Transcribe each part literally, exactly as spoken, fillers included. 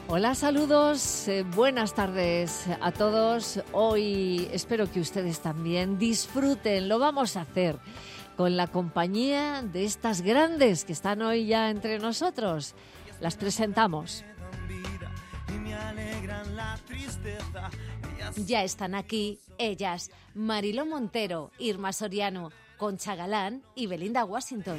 Hola, saludos, eh, buenas tardes a todos. Hoy espero que ustedes también disfruten, lo vamos a hacer con la compañía de estas grandes que están hoy ya entre nosotros. Las presentamos. Ya están aquí ellas, Mariló Montero, Irma Soriano, Concha Galán y Belinda Washington.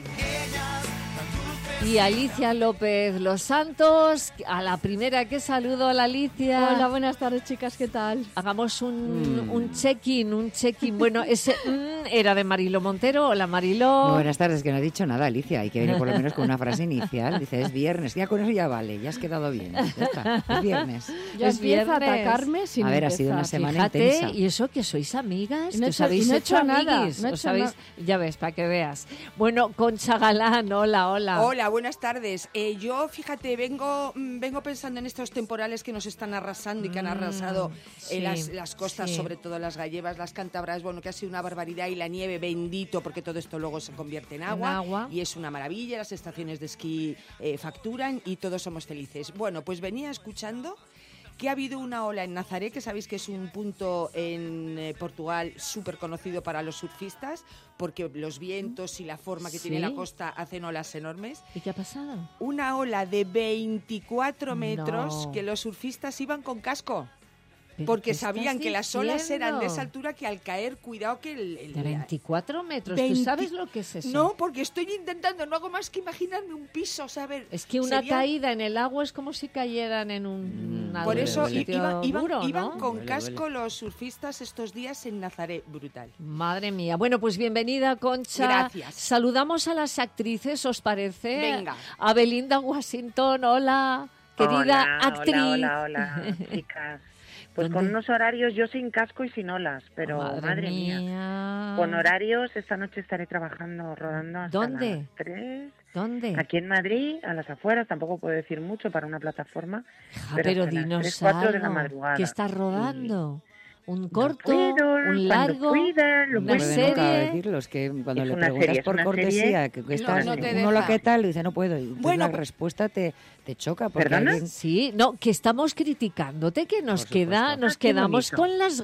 Y Alicia López Los Santos, a la primera que saludo, a la Alicia. Hola, buenas tardes, chicas, ¿qué tal? Hagamos un, mm. un check-in, un check-in. Bueno, ese mm, era de Mariló Montero. Hola, Mariló. Muy buenas tardes, que no ha dicho nada, Alicia. Hay que venir por lo menos con una frase inicial. Dice, es viernes. Ya con eso ya vale, ya has quedado bien. Ya está, es viernes. Ya es empieza viernes. a atacarme sin A ver, empezar. ha sido una semana Fíjate, intensa. y eso que sois amigas, No que he os hecho- habéis no he hecho hecho nada, amiguis, no he os hecho habéis- ya ves, para que veas. Bueno, Concha Galán, hola, hola. Hola, buenas tardes. Eh, yo, fíjate, vengo mm, vengo pensando en estos temporales que nos están arrasando y que han arrasado sí, en las, las costas, sí. sobre todo las gallegas, las cántabras, bueno, que ha sido una barbaridad, y la nieve, bendito, porque todo esto luego se convierte en agua, En agua. y es una maravilla, las estaciones de esquí eh, facturan y todos somos felices. Bueno, pues venía escuchando que ha habido una ola en Nazaré, que sabéis que es un punto en eh, Portugal súper conocido para los surfistas, porque los vientos y la forma que Sí. tiene la costa hacen olas enormes. ¿Y qué ha pasado? Una ola de veinticuatro metros No. que los surfistas iban con casco, ¿Pero porque qué sabían estás que las olas diciendo? eran de esa altura, que al caer, cuidado que el... el- De veinticuatro metros, veinte ¿tú sabes lo que es eso? No, porque estoy intentando, no hago más que imaginarme un piso, o sea, a ver... Es que una sería- caída en el agua es como si cayeran en un... Mm, algo Por duele, eso de un duele. i- sitio iban, iban- duro, iban ¿no? con Duele, casco duele. los surfistas estos días en Nazaré, brutal. Madre mía. Bueno, pues bienvenida, Concha. Gracias. Saludamos a las actrices, ¿os parece? Venga. A Belinda Washington, hola, querida Hola, actriz. Hola, hola, hola, chicas. Pues con ¿Dónde? unos horarios, yo sin casco y sin olas, pero Madre, madre, mía. mía. Con horarios, esta noche estaré trabajando, rodando hasta ¿Dónde? las tres. ¿Dónde? Aquí en Madrid, a las afueras, tampoco puedo decir mucho para una plataforma, Ja, pero, pero hasta las dinos tres, cuatro de la algo. madrugada. ¿Qué estás rodando? ¿Un No corto? puedo, ¿Un cuando largo? pueda, lo ¿Una No puedo. puede nunca serie? decirlo, es que cuando Es le una preguntas serie, es por una cortesía, serie. que, que No, estás, no te uno lo deja. que tal, y dice no puedo. Y entonces Bueno, la pues- respuesta te, te choca. Porque ¿Perdona? alguien- Sí, no, que estamos criticándote, que nos Por queda, supuesto. nos Ah, qué quedamos bonito. con las...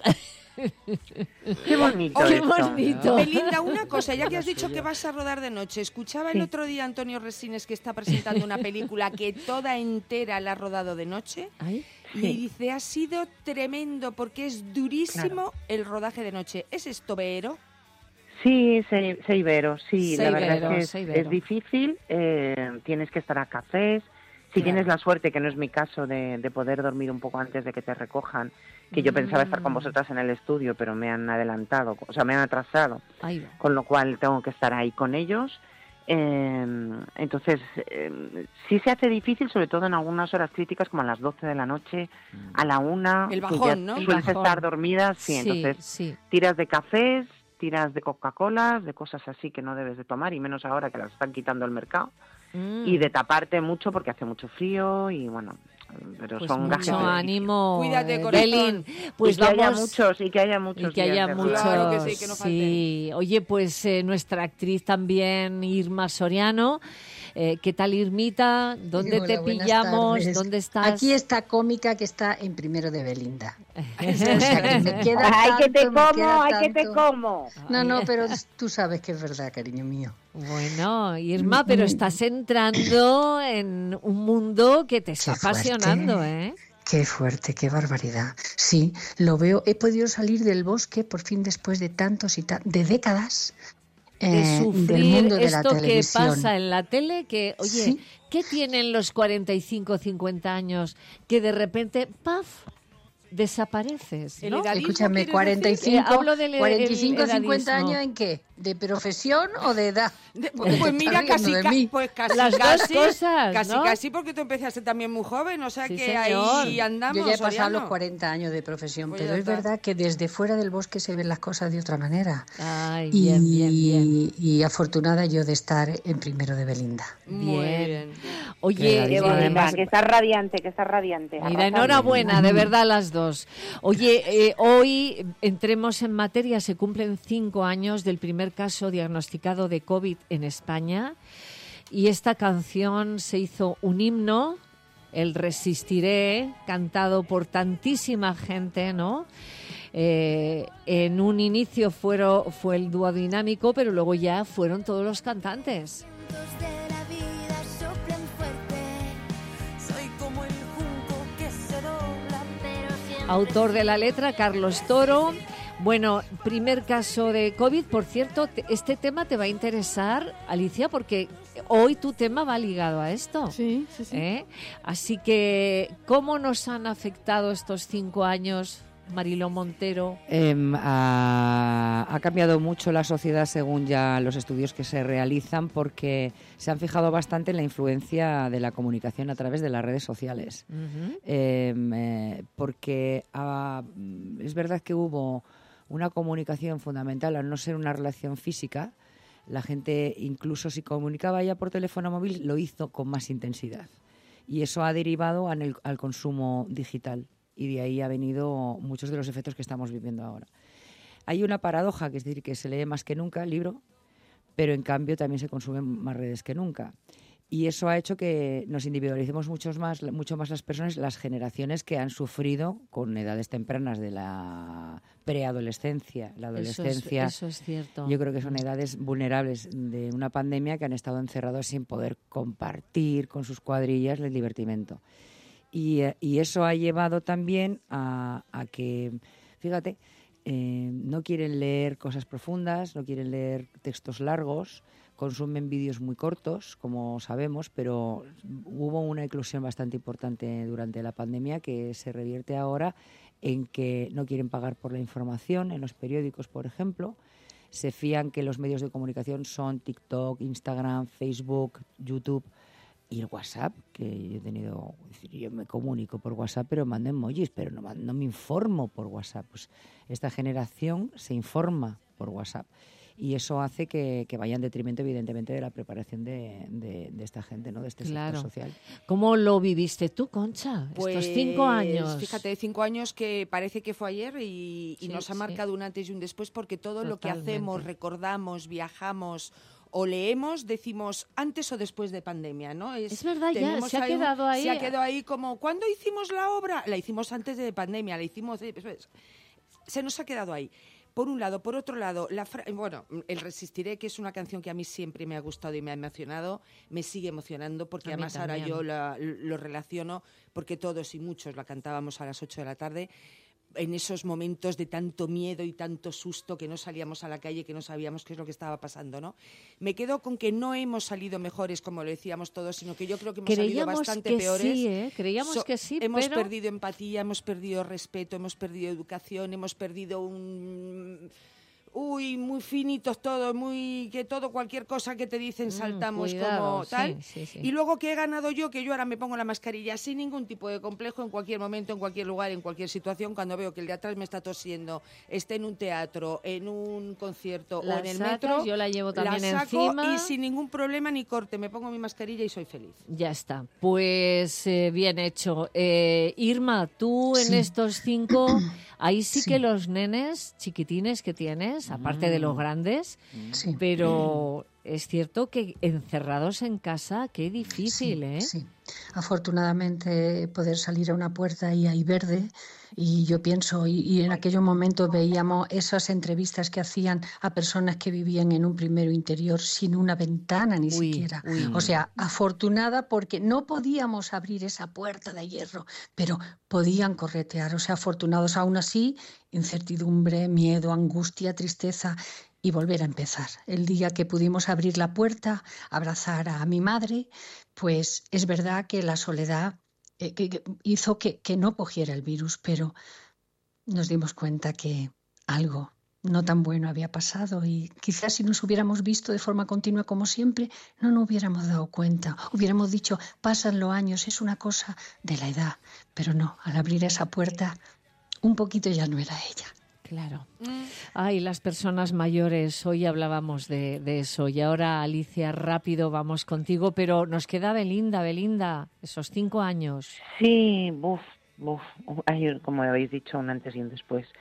Qué bonito ¡Qué esto. bonito! Belinda, una cosa, ya que La has dicho suya. que vas a rodar de noche, escuchaba el Sí. otro día a Antonio Resines, que está presentando una película que toda entera la ha rodado de noche, Ay, y Sí. dice, ha sido tremendo porque es durísimo el rodaje de noche. ¿Es esto, Vero? Sí, se- Seibero, sí, la verdad Seibero, es que es, Seibero. es difícil, eh, tienes que estar a cafés, si Claro. tienes la suerte, que no es mi caso, de, de poder dormir un poco antes de que te recojan, que yo pensaba estar con Mm. vosotras en el estudio, pero me han adelantado, o sea, me han atrasado, ahí va. con lo cual tengo que estar ahí con ellos. Eh, entonces, eh, sí se hace difícil, sobre todo en algunas horas críticas, como a las doce de la noche, a la una, El que bajón, ya ¿no? El sueles bajón. estar dormidas, sí, Sí, entonces sí. tiras de cafés, tiras de Coca-Cola, de cosas así que no debes de tomar, y menos ahora que las están quitando del mercado, Mm. y de taparte mucho porque hace mucho frío, y bueno, pero Pues son gajes mucho de- ánimo, Cuídate, eh, corazón. Belín. y Pues que haya vamos... muchos, y que haya muchos Y que días haya de muchos. rodaje. Claro que sí, que no falten. Sí. Oye, pues eh, nuestra actriz también, Irma Soriano. Eh, ¿Qué tal, Irmita? ¿Dónde Hola, te buenas pillamos? tardes. ¿Dónde estás? Aquí está cómica que está en primero de Belinda. O sea, que me queda ¡Ay, que te tanto, me como! queda ¡Ay, que te tanto. como! No, no, pero tú sabes que es verdad, cariño mío. Bueno, Irma, pero estás entrando en un mundo que te está Qué fuerte. apasionando, ¿eh? Qué fuerte, qué barbaridad. Sí, lo veo. He podido salir del bosque por fin después de tantos y tan, de décadas De eh, sufrir del mundo de la esto que televisión. pasa en la tele, que, oye, Sí. ¿qué tienen los cuarenta y cinco, cincuenta años que de repente, ¡paf!, desapareces, El ¿no? edadismo, Escúchame, ¿quieres cuarenta y decir? cinco, Eh, hablo del- cuarenta y el cinco, cincuenta edadismo. años, ¿en qué? ¿De profesión o de edad? De- Porque pues te mira, estás riendo casi, de ca- mí. pues casi, Las dos casi, cosas, casi, ¿no? casi, porque tú empezaste también muy joven, o sea Sí, que señor. ahí andamos. Yo ya he pasado Soriano. los cuarenta años de profesión, Pues pero ya es está. verdad que desde fuera del bosque se ven las cosas de otra manera. Ay, Y, bien, bien, bien. y afortunada yo de estar en primero de Belinda. Muy Bien. bien. Oye, Qué eh, bonita, además, Que estás radiante, que estás radiante. mira, Arrasando. enhorabuena, de verdad, las dos. Oye, eh, hoy entremos en materia, se cumplen cinco años del primer caso diagnosticado de COVID en España y esta canción se hizo un himno el Resistiré, cantado por tantísima gente, ¿no? Eh, en un inicio fueron, fue el dúo dinámico, pero luego ya fueron todos los cantantes. Autor de la letra, Carlos Toro. Bueno, primer caso de COVID. Por cierto, te, este tema te va a interesar, Alicia, porque hoy tu tema va ligado a esto. Sí, sí, sí. ¿Eh? Así que, ¿cómo nos han afectado estos cinco años, Mariló Montero? Eh, ha, ha cambiado mucho la sociedad según ya los estudios que se realizan, porque se han fijado bastante en la influencia de la comunicación a través de las redes sociales. Uh-huh. eh, eh, porque ah, es verdad que hubo una comunicación fundamental, al no ser una relación física. La gente, incluso si comunicaba ya por teléfono móvil, lo hizo con más intensidad. Y eso ha derivado en el, al consumo digital. Y de ahí ha venido muchos de los efectos que estamos viviendo ahora. Hay una paradoja, que es decir, que se lee más que nunca el libro, pero en cambio también se consumen más redes que nunca. Y eso ha hecho que nos individualicemos mucho más, mucho más las personas, las generaciones que han sufrido con edades tempranas de la preadolescencia, la adolescencia. Eso es, eso es cierto. Yo creo que son edades vulnerables de una pandemia que han estado encerrados sin poder compartir con sus cuadrillas el divertimento. Y, y eso ha llevado también a, a que, fíjate, eh, no quieren leer cosas profundas, no quieren leer textos largos, consumen vídeos muy cortos, como sabemos, pero hubo una eclosión bastante importante durante la pandemia que se revierte ahora en que no quieren pagar por la información en los periódicos, por ejemplo. Se fían que los medios de comunicación son TikTok, Instagram, Facebook, YouTube y el WhatsApp, que yo he tenido, es decir, yo me comunico por WhatsApp, pero mando emojis, pero no, no me informo por WhatsApp. Pues esta generación se informa por WhatsApp. Y eso hace que, que vaya en detrimento, evidentemente, de la preparación de, de, de esta gente, ¿no? De este claro. sector social. ¿Cómo lo viviste tú, Concha? Pues, estos cinco años. Fíjate, cinco años que parece que fue ayer y, y sí, nos ha sí. marcado un antes y un después, porque todo Totalmente. Lo que hacemos, recordamos, viajamos o leemos, decimos antes o después de pandemia, ¿no? Es, es verdad, ya se ha quedado ahí. Se ha quedado ahí como, ¿cuándo hicimos la obra? La hicimos antes de pandemia, la hicimos... Después. Se nos ha quedado ahí. Por un lado, por otro lado, la fra- bueno, el Resistiré, que es una canción que a mí siempre me ha gustado y me ha emocionado, me sigue emocionando, porque a además ahora yo la, lo relaciono, porque todos y muchos la cantábamos a las ocho de la tarde, en esos momentos de tanto miedo y tanto susto que no salíamos a la calle, que no sabíamos qué es lo que estaba pasando, ¿no? Me quedo con que no hemos salido mejores, como lo decíamos todos, sino que yo creo que hemos Creíamos salido bastante que peores. Sí, ¿eh? Creíamos so- que sí, hemos pero... perdido empatía, hemos perdido respeto, hemos perdido educación, hemos perdido un... Uy, muy finitos todos, muy que todo, cualquier cosa que te dicen saltamos mm, cuidado, como tal. Sí, sí, sí. Y luego que he ganado yo, que yo ahora me pongo la mascarilla sin ningún tipo de complejo, en cualquier momento, en cualquier lugar, en cualquier situación, cuando veo que el de atrás me está tosiendo, esté en un teatro, en un concierto La o en el sacas, metro, yo la llevo también la saco encima. y sin ningún problema ni corte, me pongo mi mascarilla y soy feliz. Ya está, pues eh, bien hecho. Eh, Irma, tú en Sí. estos cinco, ahí sí, Sí. que los nenes chiquitines que tienes, aparte de los grandes, Sí. pero es cierto que encerrados en casa, qué difícil, Sí, ¿eh? sí. Afortunadamente poder salir a una puerta y hay verde y yo pienso, y, y en aquellos momentos veíamos esas entrevistas que hacían a personas que vivían en un primero interior sin una ventana ni Uy, siquiera. uy. O sea, afortunada porque no podíamos abrir esa puerta de hierro, pero podían corretear. O sea, afortunados aún así, incertidumbre, miedo, angustia, tristeza. Y volver a empezar. El día que pudimos abrir la puerta, abrazar a mi madre, pues es verdad que la soledad eh, que, que hizo que, que no cogiera el virus, pero nos dimos cuenta que algo no tan bueno había pasado y quizás si nos hubiéramos visto de forma continua como siempre, no nos hubiéramos dado cuenta. Hubiéramos dicho, pasan los años, es una cosa de la edad, pero no, al abrir esa puerta, un poquito ya no era ella. Claro. Ay, las personas mayores, hoy hablábamos de, de eso. Y ahora, Alicia, rápido vamos contigo, pero nos queda Belinda, Belinda, esos cinco años. Sí, buf, buf, hay, como habéis dicho, un antes y un después.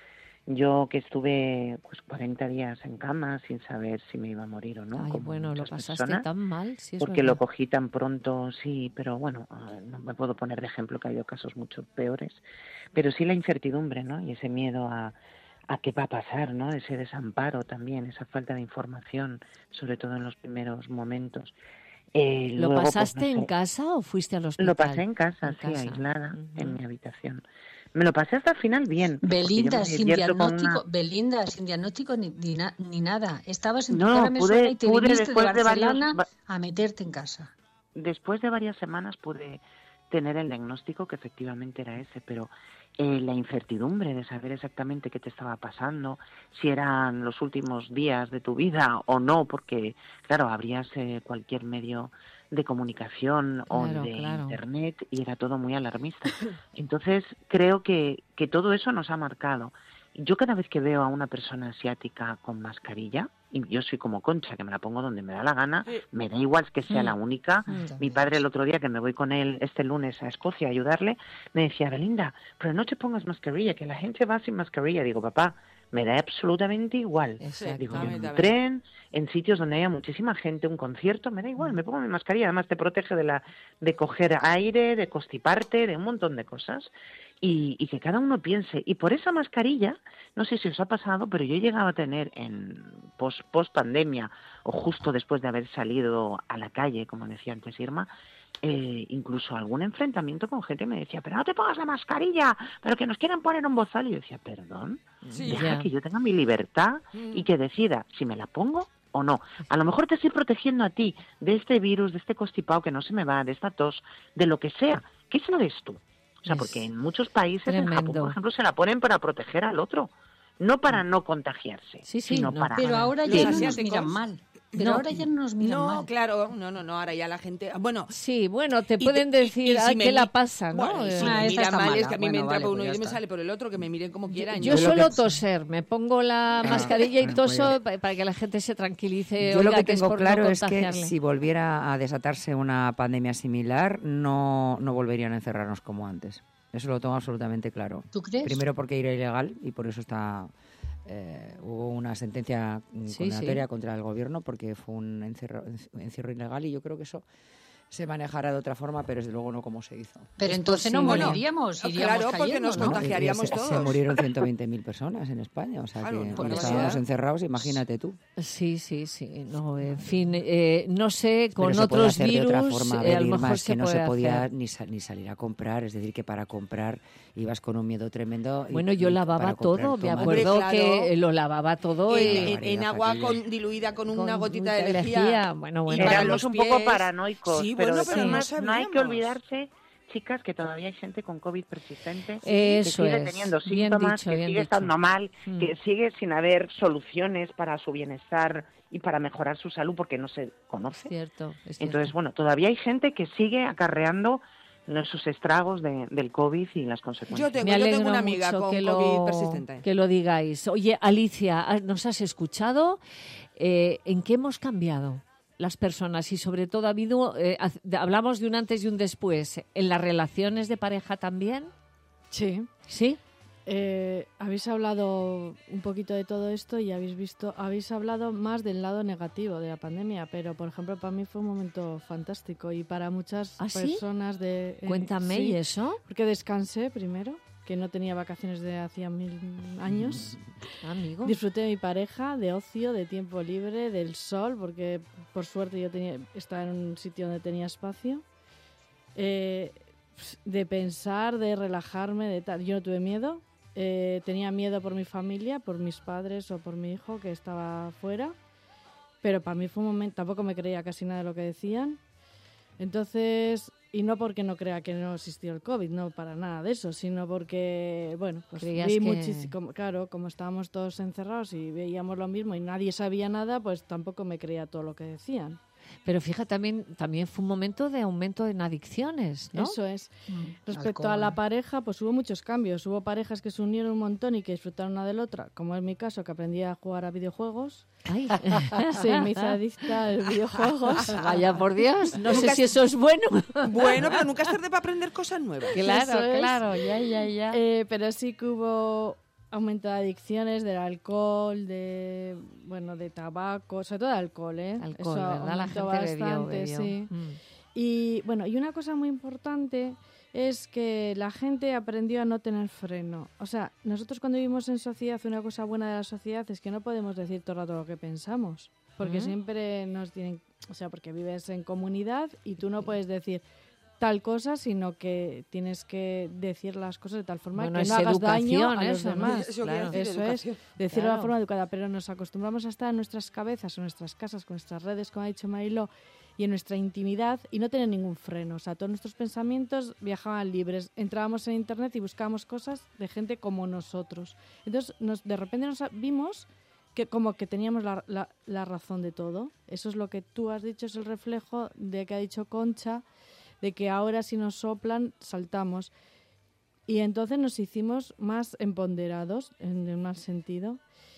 Yo que estuve pues cuarenta días en cama sin saber si me iba a morir o no. Ay, como bueno, lo muchas pasaste personas, tan mal, sí es porque lo verdad. cogí tan pronto, sí, pero bueno, no me puedo poner de ejemplo que ha habido casos mucho peores, pero sí la incertidumbre, ¿no? Y ese miedo a, a qué va a pasar, ¿no? Ese desamparo también, esa falta de información, sobre todo en los primeros momentos. Eh, ¿Lo luego, pues, pasaste no sé, en casa o fuiste al hospital? lo pasé en casa, En sí, casa. aislada, Ujú. en mi habitación. Me lo pasé hasta el final bien. porque yo Belinda, me sin divierto con diagnóstico, una- Belinda, sin diagnóstico ni, ni, na- ni nada. Estabas en tu No, cara me suena pude, y te pude viniste de después de varios, Barcelona va- a meterte en casa. después de varias semanas pude tener el diagnóstico que efectivamente era ese, pero eh, la incertidumbre de saber exactamente qué te estaba pasando, si eran los últimos días de tu vida o no, porque claro, abrías eh, cualquier medio de comunicación o Claro, de claro. internet y era todo muy alarmista. Entonces creo que, que todo eso nos ha marcado. Yo cada vez que veo a una persona asiática con mascarilla, y yo soy como Concha, que me la pongo donde me da la gana, me da igual que sea la única. Mi padre el otro día, que me voy con él este lunes a Escocia a ayudarle, me decía, Belinda, pero no te pongas mascarilla, que la gente va sin mascarilla. Digo, papá, me da absolutamente igual. Digo, yo en un tren, en sitios donde haya muchísima gente, un concierto, me da igual, me pongo mi mascarilla. Además te protege de la de coger aire, de constiparte, de un montón de cosas. Y, y que cada uno piense. Y por esa mascarilla, no sé si os ha pasado, pero yo he llegado a tener en post, post pandemia o justo después de haber salido a la calle, como decía antes Irma, eh, incluso algún enfrentamiento con gente que me decía, pero no te pongas la mascarilla, pero que nos quieren poner un bozal. Y yo decía, perdón, Sí. deja Ya. que yo tenga mi libertad Mm. y que decida si me la pongo o no. A lo mejor te estoy protegiendo a ti de este virus, de este constipado que no se me va, de esta tos, de lo que sea. ¿Qué sabes tú? O sea, Es porque en muchos países, en Japón, tremendo. por ejemplo, se la ponen para proteger al otro. No para no contagiarse, Sí, sí, sino no, para... Pero ahora Los ya no nos asiáticos. miran mal. Pero No. ahora ya no nos miran No, mal. claro, no, no, no, ahora ya la gente... Bueno, Sí, bueno, te Y pueden te- y- decir, y si ah, me ¿qué mi- la pasa? ¿no? Bueno, y si Eh, Ah, me esta mira está mal, es mala. que a mí me Bueno, entra vale, por uno pues y ya me está. sale por el otro, que me miren como quieran. Yo Yo lo suelo que- toser, me pongo la Ah, mascarilla y bueno, toso pues- pa- para que la gente se tranquilice. Yo lo oiga, que es tengo por no claro es que contagiarle. si volviera a desatarse una pandemia similar, no, no volverían a encerrarnos como antes. Eso lo tengo absolutamente claro. ¿Tú crees? Primero porque era ilegal y por eso está eh, hubo una sentencia mm, Sí, condenatoria sí. contra el gobierno porque fue un encierro, encierro ilegal y yo creo que eso se manejará de otra forma, pero desde luego no como se hizo. Pero Es entonces no posible. moriríamos, No, iríamos claro, porque cayendo, nos ¿no? contagiamos. Contagiaríamos Y- y se, todos. se murieron ciento veinte mil personas en España, o sea Claro, que por cuando barbaridad. estábamos encerrados, imagínate tú. Sí, sí, sí. No, en fin, eh, no sé, con Pero se puede otros hacer virus, de otra forma, eh, a ver, a lo Irma, mejor es que se no puede se podía hacer. ni, sal- ni salir a comprar, es decir, que para comprar ibas con un miedo tremendo. y- Bueno, yo y lavaba para comprar todo, me tomate. acuerdo Hombre, claro. que lo lavaba todo y... en, en- en barbaridad, agua aquello. con, diluida con, Con una gotita de lejía. lejía. Bueno, Y bueno. para Éramos los un poco pies. paranoicos, Sí, pero, bueno, de pero todas no maneras, no hay que sabíamos. olvidarse, chicas, que todavía hay gente con COVID persistente Eso que sigue es. teniendo Bien síntomas, dicho, que bien sigue dicho. estando mal, Mm. que sigue sin haber soluciones para su bienestar y para mejorar su salud porque no se Es conoce. cierto, es cierto. Entonces, bueno, todavía hay gente que sigue acarreando esos estragos de- del COVID y las consecuencias. Yo tengo, Me yo alegro tengo una amiga mucho con que COVID lo, persistente. que lo digáis. Oye, Alicia, ¿nos has escuchado? Eh, ¿En qué hemos cambiado las personas? Y sobre todo, ha habido, eh, haz- de- hablamos de un antes y un después. ¿En las relaciones de pareja también? Sí. ¿Sí? Eh, habéis hablado un poquito de todo esto y habéis visto, habéis hablado más del lado negativo de la pandemia, pero por ejemplo para mí fue un momento fantástico y para muchas ¿Ah, sí? personas de... eh, Cuéntame, sí, ¿y eso? porque descansé primero, que no tenía vacaciones de hacía mil años. Amigo. Disfruté de mi pareja, de ocio, de tiempo libre, del sol, porque por suerte yo tenía, estaba en un sitio donde tenía espacio. Eh, de pensar, de relajarme, de tal. Yo no tuve miedo. Eh, tenía miedo por mi familia, por mis padres o por mi hijo que estaba fuera. Pero para mí fue un momento, tampoco me creía casi nada de lo que decían. Entonces, y no porque no crea que no existió el COVID, no para nada de eso, sino porque, bueno, pues Creías vi que- muchísimo, claro, como estábamos todos encerrados y veíamos lo mismo y nadie sabía nada, pues tampoco me creía todo lo que decían. Pero fíjate, también, también fue un momento de aumento en adicciones, ¿no? Eso es. Mm. Respecto a la pareja, pues hubo muchos cambios. Hubo parejas que se unieron un montón y que disfrutaron una de la otra, como es mi caso, que aprendí a jugar a videojuegos. Ay. Sí, me hice adicta a los videojuegos. Vaya por Dios, no sé Nunca si eso es bueno. Bueno, pero nunca es tarde para aprender cosas nuevas. Eso Claro, es. claro, ya, ya, ya. Eh, pero sí que hubo aumento de adicciones, del alcohol, de bueno, de tabaco, sobre todo de alcohol, ¿eh? Alcohol, Eso ¿verdad? La gente aumentó bebió, bastante, bebió. sí. Mm. Y bueno, y una cosa muy importante es que la gente aprendió a no tener freno. O sea, nosotros cuando vivimos en sociedad, una cosa buena de la sociedad es que no podemos decir todo el rato lo que pensamos, porque Mm. siempre nos tienen, o sea, porque vives en comunidad y tú no puedes decir tal cosa, sino que tienes que decir las cosas de tal forma Bueno, que es no hagas daño educación a los eso, ¿no? demás. Eso Claro. quiere decir Eso es, educación. decirlo de Claro. una forma educada, pero nos acostumbramos a estar en nuestras cabezas, en nuestras casas, con nuestras redes, como ha dicho Mariló, y en nuestra intimidad y no tener ningún freno. O sea, todos nuestros pensamientos viajaban libres. Entrábamos en internet y buscábamos cosas de gente como nosotros. Entonces, nos, de repente nos vimos que como que teníamos la, la, la razón de todo. Eso es lo que tú has dicho, es el reflejo de que ha dicho Concha, de que ahora si nos soplan, saltamos. Y entonces nos hicimos más empoderados, en un mal sentido,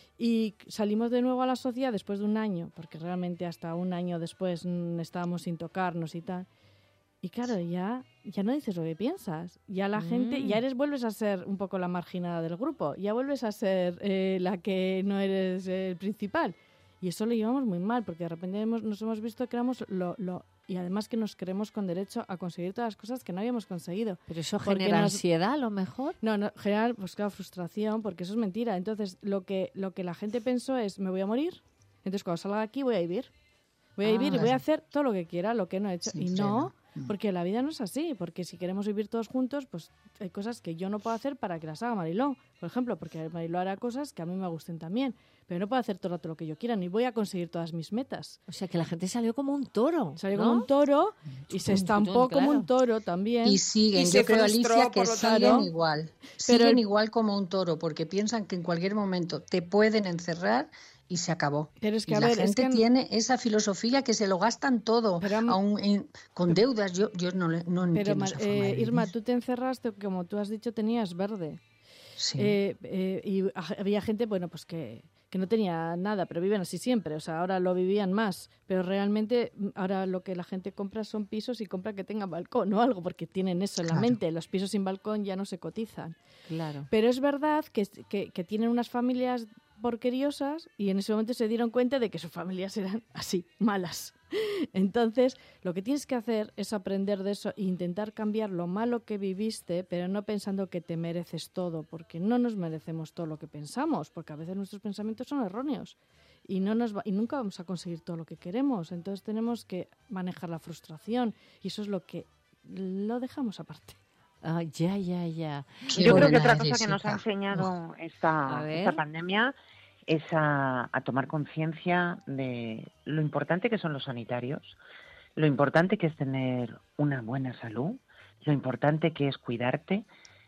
y salimos de nuevo a la sociedad después de un año, porque realmente hasta un año después mm, estábamos sin tocarnos y tal. Y claro, ya, ya no dices lo que piensas. Ya la Mm. gente, ya eres, vuelves a ser un poco la marginada del grupo. Ya vuelves a ser eh, la que no eres el principal. Y eso lo llevamos muy mal, porque de repente hemos, nos hemos visto que éramos lo, lo... Y además que nos creemos con derecho a conseguir todas las cosas que no habíamos conseguido. Pero eso Porque genera nos- ansiedad, a lo mejor. No, no, generar, pues claro, frustración, porque eso es mentira. Entonces, lo que, lo que la gente pensó es, me voy a morir, entonces cuando salga de aquí voy a vivir. Voy a Ah, vivir y voy a claro. hacer todo lo que quiera, lo que no he hecho. Sin y freno. no, Mm. porque la vida no es así, porque si queremos vivir todos juntos, pues hay cosas que yo no puedo hacer para que las haga Mariló, por ejemplo, porque Mariló hará cosas que a mí me gusten también, pero no puedo hacer todo el rato lo que yo quiera, ni voy a conseguir todas mis metas. O sea, que la gente salió como un toro. Salió ¿no? como un toro y se Chutun, estampó chutun, como un claro. toro también. Y siguen, Y yo se creo, frustró, Alicia, que por lo siguen tanto. igual. Pero Siguen el- igual como un toro, porque piensan que en cualquier momento te pueden encerrar y se acabó. Pero es que, y a la ver, es gente que- tiene esa filosofía que se lo gastan todo, Pero, am- aún en- con deudas. Yo, yo no, le- no Pero, entiendo Mar- esa forma de eh, Irma, vivir. tú te encerraste, como tú has dicho, tenías verde. Sí. Eh, eh, y ha- había gente, bueno, pues que, que no tenía nada, pero viven así siempre. O sea, ahora lo vivían más. Pero realmente mm, ahora lo que la gente compra son pisos y compra que tengan balcón o algo, porque tienen eso en la Claro. mente. Los pisos sin balcón ya no se cotizan. Claro. Pero es verdad que, que, que tienen unas familias porqueriosas y en ese momento se dieron cuenta de que sus familias eran así, malas. Entonces, lo que tienes que hacer es aprender de eso e intentar cambiar lo malo que viviste, pero no pensando que te mereces todo, porque no nos merecemos todo lo que pensamos, porque a veces nuestros pensamientos son erróneos y no nos va- y nunca vamos a conseguir todo lo que queremos. Entonces, tenemos que manejar la frustración y eso es lo que lo dejamos aparte. Ah, ya, ya, ya. Qué Yo creo que buena otra eres, cosa que nos ha hija. enseñado A esta, ver. esta pandemia es a, a tomar conciencia de lo importante que son los sanitarios, lo importante que es tener una buena salud, lo importante que es cuidarte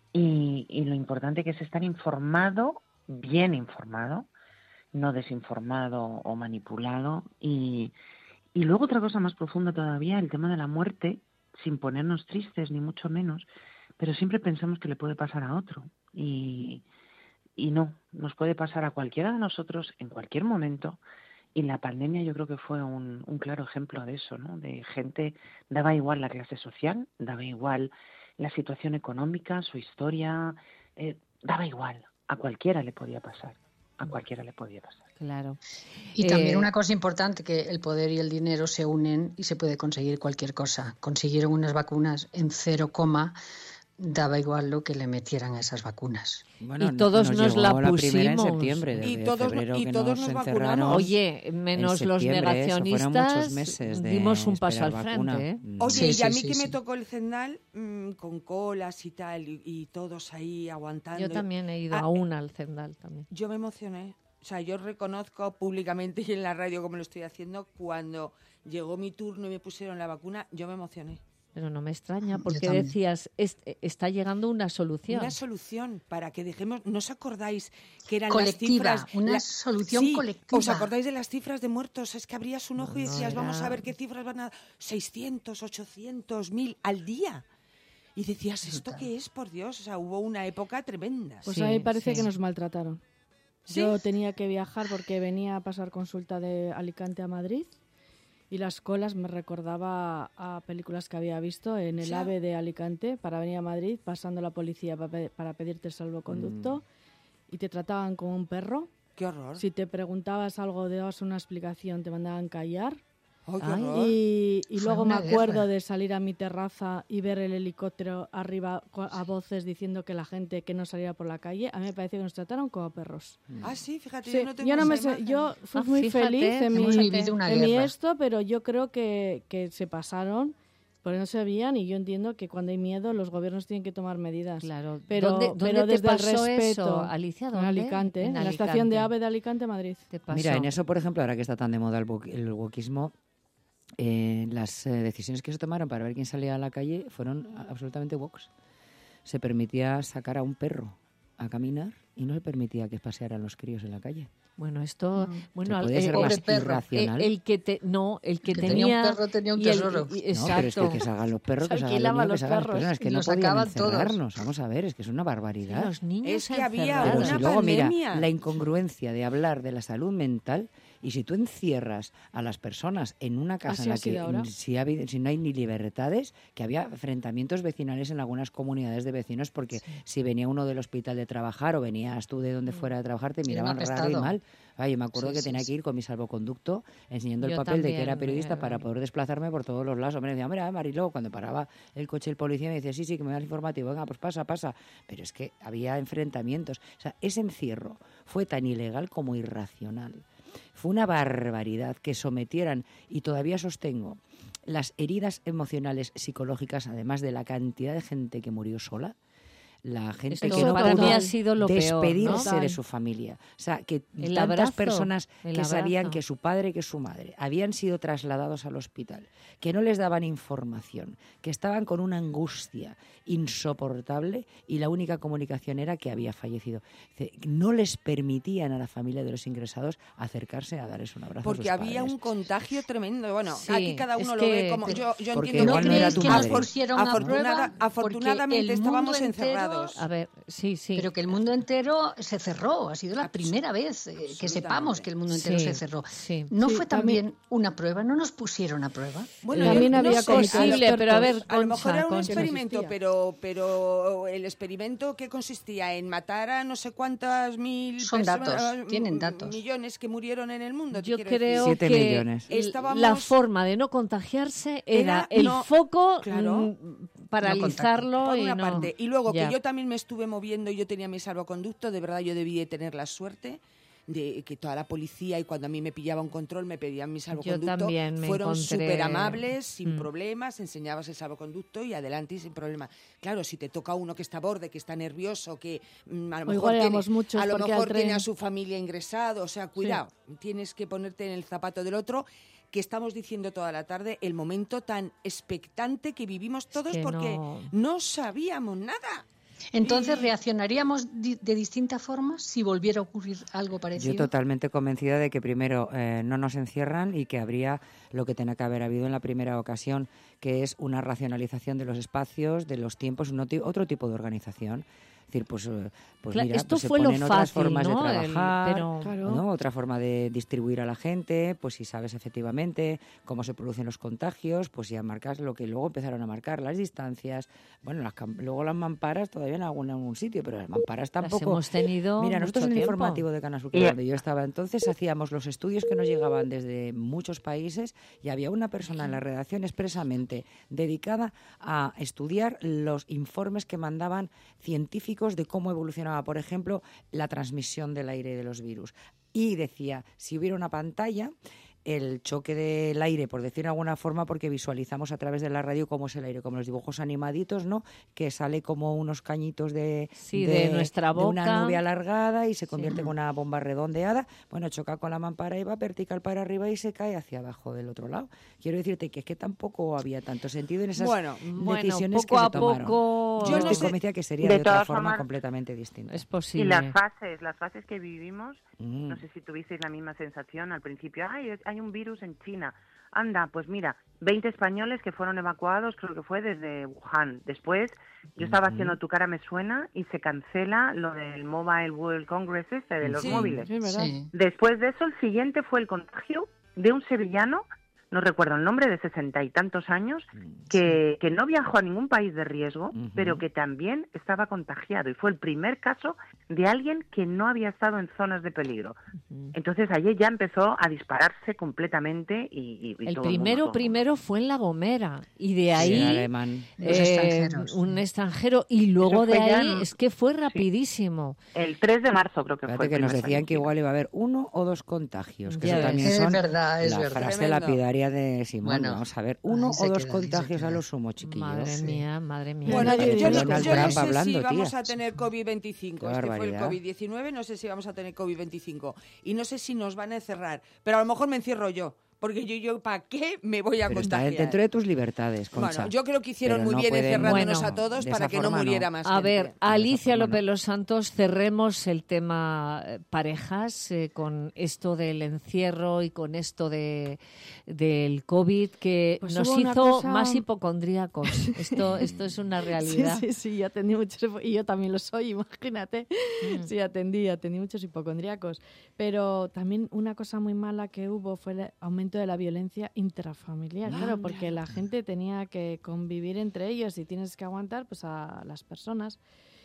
y, y lo importante que es estar informado, bien informado, no desinformado o manipulado. Y, y luego otra cosa más profunda todavía, el tema de la muerte, sin ponernos tristes ni mucho menos, pero siempre pensamos que le puede pasar a otro y, y no, nos puede pasar a cualquiera de nosotros en cualquier momento. Y la pandemia yo creo que fue un, un claro ejemplo de eso, ¿no? De gente, daba igual la clase social, daba igual la situación económica, su historia, eh, daba igual, a cualquiera le podía pasar, a cualquiera le podía pasar. Claro. Y también Eh, una cosa importante, que el poder y el dinero se unen y se puede conseguir cualquier cosa. Consiguieron unas vacunas en cero coma, daba igual lo que le metieran a esas vacunas. Bueno, Y todos nos llegó la primera en pusimos. septiembre, desde Y todos- febrero y que todos nos nos encerraron. vacunamos. Oye, menos en los septiembre, eso, fueron negacionistas, muchos meses de dimos un paso al esperar frente. vacuna. ¿eh? Mm. Oye, Sí, y sí, a mí sí, que me sí. tocó el Zendal mm, con colas y tal, y, y todos ahí aguantando. Yo también he ido Ah, a una al Zendal también. Yo me emocioné. O sea, yo reconozco públicamente y en la radio como lo estoy haciendo, cuando llegó mi turno y me pusieron la vacuna, yo me emocioné. Pero no me extraña, porque también. decías, "Es- está llegando una solución. Una solución para que dejemos... ¿No os acordáis que eran Colectiva, las cifras... una solución Sí, colectiva. ¿os acordáis de las cifras de muertos? Es que abrías un ojo y No, decías, era- vamos a ver qué cifras van a... seiscientos, ochocientos, mil al día. Y decías, ¿esto qué es, por Dios? O sea, hubo una época tremenda. Pues Sí, a mí parece sí. que nos maltrataron. ¿Sí? Yo tenía que viajar porque venía a pasar consulta de Alicante a Madrid y las colas me recordaba a películas que había visto en el Sí. AVE de Alicante para venir a Madrid, pasando la policía pa- pe- para pedirte el salvoconducto. y te trataban como un perro. ¡Qué horror! Si te preguntabas algo, dabas una explicación, te mandaban callar. ¡Ay, qué Ay, horror! Y, y Fue luego me una acuerdo guerra. de salir a mi terraza y ver el helicóptero arriba co- a voces diciendo que la gente que no saliera por la calle. A mí me pareció que nos trataron como perros. Ah, sí, fíjate, Sí, yo no tengo yo no esa me sé- imagen. yo fui Ah, muy fíjate, feliz en mi, hemos vivido una en mi guerra. esto, pero yo creo que, que se pasaron porque no se veían, y yo entiendo que cuando hay miedo los gobiernos tienen que tomar medidas. Claro. Pero, ¿Dónde, dónde pero te desde pasó el respeto. eso, Alicia? En ¿Dónde? Alicante, en, la estación de AVE de Alicante, Madrid. Te pasó. Mira, en eso, por ejemplo, ahora que está tan de moda el, wok- el wokismo, eh, las eh, decisiones que se tomaron para ver quién salía a la calle fueron a- absolutamente woks. Se permitía sacar a un perro a caminar y no se permitía que pasearan los críos en la calle. Bueno, esto, bueno, Que al- puede eh, ser pobre más perro. irracional. el, el que te, no, el que El que tenía, tenía un perro tenía un y el- tesoro. y- No, No, pero es exacto. que, que salgan los perros, Se que salgan los alquilaban niños, que los salgan las perros personas, que y no los podían sacaban todos. encerrarnos. Vamos a ver, es que es una Sí, barbaridad. los niños Es que había Pero encerrados. una si luego mira pandemia. la incongruencia de hablar de la salud mental, y si tú encierras a las personas en una casa Así en la ha sido que ahora. mm, si, ha habido- si no hay ni libertades, que había enfrentamientos vecinales en algunas comunidades de vecinos, porque si venía uno del hospital de trabajar o venías tú de donde fuera de trabajar, te Sí, miraban un raro y apestado. mal. Ay, yo me acuerdo Sí, que sí, tenía sí. que ir con mi salvoconducto enseñando el Yo papel de que era también, periodista eh, para poder desplazarme por todos los lados. Hombre, decía, mira, Mariló, cuando paraba el coche el policía me decía, sí, sí, que me das informativo, venga, pues pasa, pasa. Pero es que había enfrentamientos. O sea, ese encierro fue tan ilegal como irracional. Fue una barbaridad que sometieran, y todavía sostengo, las heridas emocionales, psicológicas, además de la cantidad de gente que murió sola. La gente Esto que no para mí pudo ha sido lo peor, ¿no? despedirse Total. de su familia. O sea, que El tantas abrazo, personas el que sabían abrazo. que su padre, que su madre, habían sido trasladados al hospital, que no les daban información, que estaban con una angustia insoportable y la única comunicación era que había fallecido. Dice, no les permitían a la familia de los ingresados acercarse a darles un abrazo. Porque a sus había padres. un contagio tremendo. Bueno, Sí, aquí cada es uno lo que- ve como... pero- Yo, yo Porque entiendo igual que no era creéis tu que madre. nos pusieron a Afortunada- prueba? Porque afortunadamente el estábamos mundo entero- encerrados. A ver, sí, sí. Pero que el mundo entero se cerró. Ha sido la Abs- primera vez eh, que sepamos que el mundo entero Sí, se cerró. sí. ¿No Sí, fue también- también una prueba? ¿No nos pusieron a prueba? Bueno, También yo no había sé, comités a lo- posible, pero a ver, a lo mejor Concha, era un Concha. experimento, existía. pero, pero el experimento que consistía en matar a no sé cuántas mil Son personas, datos, ah, tienen m- datos. millones que murieron en el mundo. te Yo quiero creo decir. Siete que millones. l- Estábamos- la forma de no contagiarse era, Era el no- foco, claro. mm, paralizarlo Por y una no- parte. Y luego Ya. que yo también me estuve moviendo y yo tenía mi salvoconducto, de verdad yo debí de tener la suerte de que toda la policía, y cuando a mí me pillaba un control me pedían mi salvoconducto, también me fueron encontré- súper amables, sin Mm. problemas, enseñabas el salvoconducto y adelante y sin problema. Claro, si te toca uno que está a borde, que está nervioso, que mm, a lo O mejor, igual tiene, éramos muchos a lo porque al mejor tiene tren- a su familia ingresado, o sea, cuidado, tienes que ponerte en el zapato del otro, que estamos diciendo toda la tarde, el momento tan expectante que vivimos todos que porque no- no sabíamos nada. Entonces, Y- ¿reaccionaríamos di- de distintas formas si volviera a ocurrir algo parecido? Yo totalmente convencida de que primero eh, no nos encierran y que habría lo que tenía que haber habido en la primera ocasión, que es una racionalización de los espacios, de los tiempos, un oti- otro tipo de organización. Es decir, pues, eh, pues Cla- mira, esto pues se fue lo ponen otras fácil, formas ¿no? de El- trabajar, pero- Claro. ¿no? Otra forma de distribuir a la gente, pues si sabes efectivamente cómo se producen los contagios, pues ya marcas lo que luego empezaron a marcar, las distancias, bueno, las cam- luego las mamparas todavía en algún, en algún sitio, pero las mamparas Las tampoco... hemos tenido Mira, nosotros mucho en el tiempo. informativo de Canal Sur, Y- donde yo estaba entonces, hacíamos los estudios que nos llegaban desde muchos países y había una persona en la redacción expresamente dedicada a estudiar los informes que mandaban científicos de cómo evolucionaba, por ejemplo, la transmisión del aire de los virus. Y decía, si hubiera una pantalla, el choque del aire, por decir de alguna forma, porque visualizamos a través de la radio cómo es el aire, como los dibujos animaditos, ¿no? Que sale como unos cañitos de, Sí, de nuestra de una boca. nube alargada y se Sí. convierte en una bomba redondeada. Bueno, choca con la mampara y va vertical para arriba y se cae hacia abajo del otro lado. Quiero decirte que es que tampoco había tanto sentido en esas Bueno, Bueno, decisiones poco que se a tomaron. poco Yo Yo no estoy sé- convencida que sería de de, otra todas forma formas- completamente distinta. es Y posible. las fases, las fases que vivimos, Mm. no sé si tuvisteis la misma sensación al principio. Ay, hay un virus en China. Anda, pues mira, veinte españoles que fueron evacuados, creo que fue desde Wuhan. Después, yo estaba Ujú. haciendo Tu cara me suena y se cancela lo del Mobile World Congress este de los Sí. móviles. Sí, ¿verdad? Sí. Después de eso, el siguiente fue el contagio de un sevillano. no recuerdo el nombre, de sesenta y tantos años, que, que no viajó a ningún país de riesgo, uh-huh. pero que también estaba contagiado. Y fue el primer caso de alguien que no había estado en zonas de peligro. Uh-huh. Entonces, allí ya empezó a dispararse completamente y, y, y el todo primero, el mundo, todo primero el mundo. fue en La Gomera. Y de ahí, sí, alemán. Eh, un extranjero. Y luego de ahí, en, es que fue rapidísimo. Sí. El tres de marzo creo que Fíjate fue. que nos decían año. que igual iba a haber uno o dos contagios, que ya eso ves. también es son verdad, es la verdad. frase Tremendo. lapidaria de Simón. Bueno, vamos a ver, uno o dos contagios a lo sumo, chiquillos. Madre sí. mía, madre mía. Bueno, yo, yo, no, yo no sé hablando, si vamos tía. a tener COVID veinticinco, este fue el COVID diecinueve, no sé si vamos a tener COVID veinticinco y no sé si nos van a encerrar, pero a lo mejor me encierro yo. Porque yo, yo ¿para qué me voy a pero contagiar? Está dentro de tus libertades, Concha. Bueno, yo creo que hicieron pero muy no bien pueden... encerrándonos bueno, a todos para que no forma, muriera no. más A gente. ver, Alicia forma, López no. Los Santos, cerremos el tema parejas eh, con esto del encierro y con esto de del COVID que Pues nos hubo una hizo cosa- más hipocondríacos. Esto, esto es una Sí, realidad. sí, sí, yo atendí muchos, y yo también lo soy, imagínate. Mm. Sí, atendí, atendí muchos hipocondríacos. Pero también una cosa muy mala que hubo fue el aumento de la violencia intrafamiliar, claro, porque la gente tenía que convivir entre ellos y tienes que aguantar pues a las personas.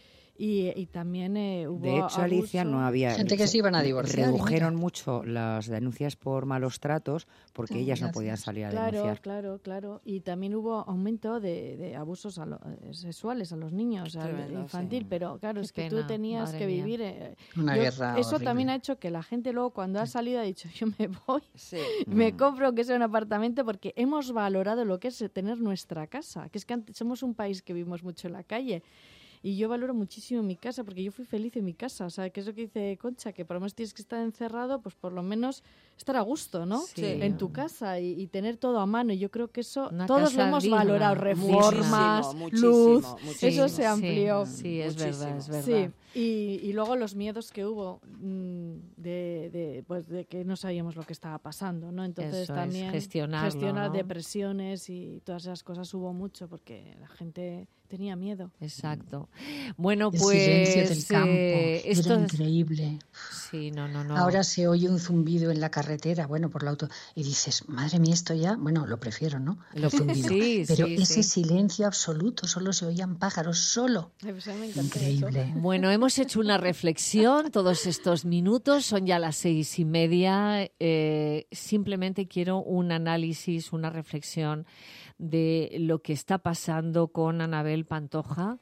Y, y también eh, hubo De hecho, Alicia, abuso. no había... Gente que se iban a divorciar. Redujeron mucho las denuncias por malos tratos porque Ah, ellas no gracias. podían salir a Claro, denunciar. claro, claro. Y también hubo aumento de, de abusos a lo- eh, sexuales a los niños, al Tremendo, infantil, sí. pero claro, Qué es que pena, tú tenías madre que mía. vivir... eh, Una yo- guerra Eso horrible. también ha hecho que la gente luego cuando ha salido ha dicho, yo me voy, Sí. me Mm. compro que sea un apartamento porque hemos valorado lo que es tener nuestra casa, que es que antes somos un país que vivimos mucho en la calle. Y yo valoro muchísimo mi casa porque yo fui feliz en mi casa. O sea, que es lo que dice Concha, que por lo menos tienes que estar encerrado, pues por lo menos estar a gusto, ¿no? Sí. En tu casa y, y tener todo a mano. Y yo creo que eso Una todos lo casa hemos digna. valorado. Reformas, Muchísimo, luz, muchísimo, muchísimo. eso se amplió. Sí, sí, es Muchísimo. verdad, es verdad. Sí, y, y luego los miedos que hubo mm, de, de, pues de que no sabíamos lo que estaba pasando, ¿no? Entonces Eso es, también gestionarlo, gestionar ¿no? depresiones y todas esas cosas hubo mucho porque la gente tenía miedo. Exacto. Bueno, El pues silencio del campo eh, esto era es- increíble. sí, no, no, no. Ahora se oye un zumbido en la carretera, bueno, por la auto, y dices, madre mía, esto ya, bueno, lo prefiero, ¿no? Lo- El zumbido. sí, Pero sí, ese sí. silencio absoluto, solo se oían pájaros, solo. Ay, pues a mí me encantó eso. Increíble. Bueno, hemos hecho una reflexión todos estos minutos, son ya las seis y media. Eh, simplemente quiero un análisis, una reflexión de lo que está pasando con Anabel Pantoja,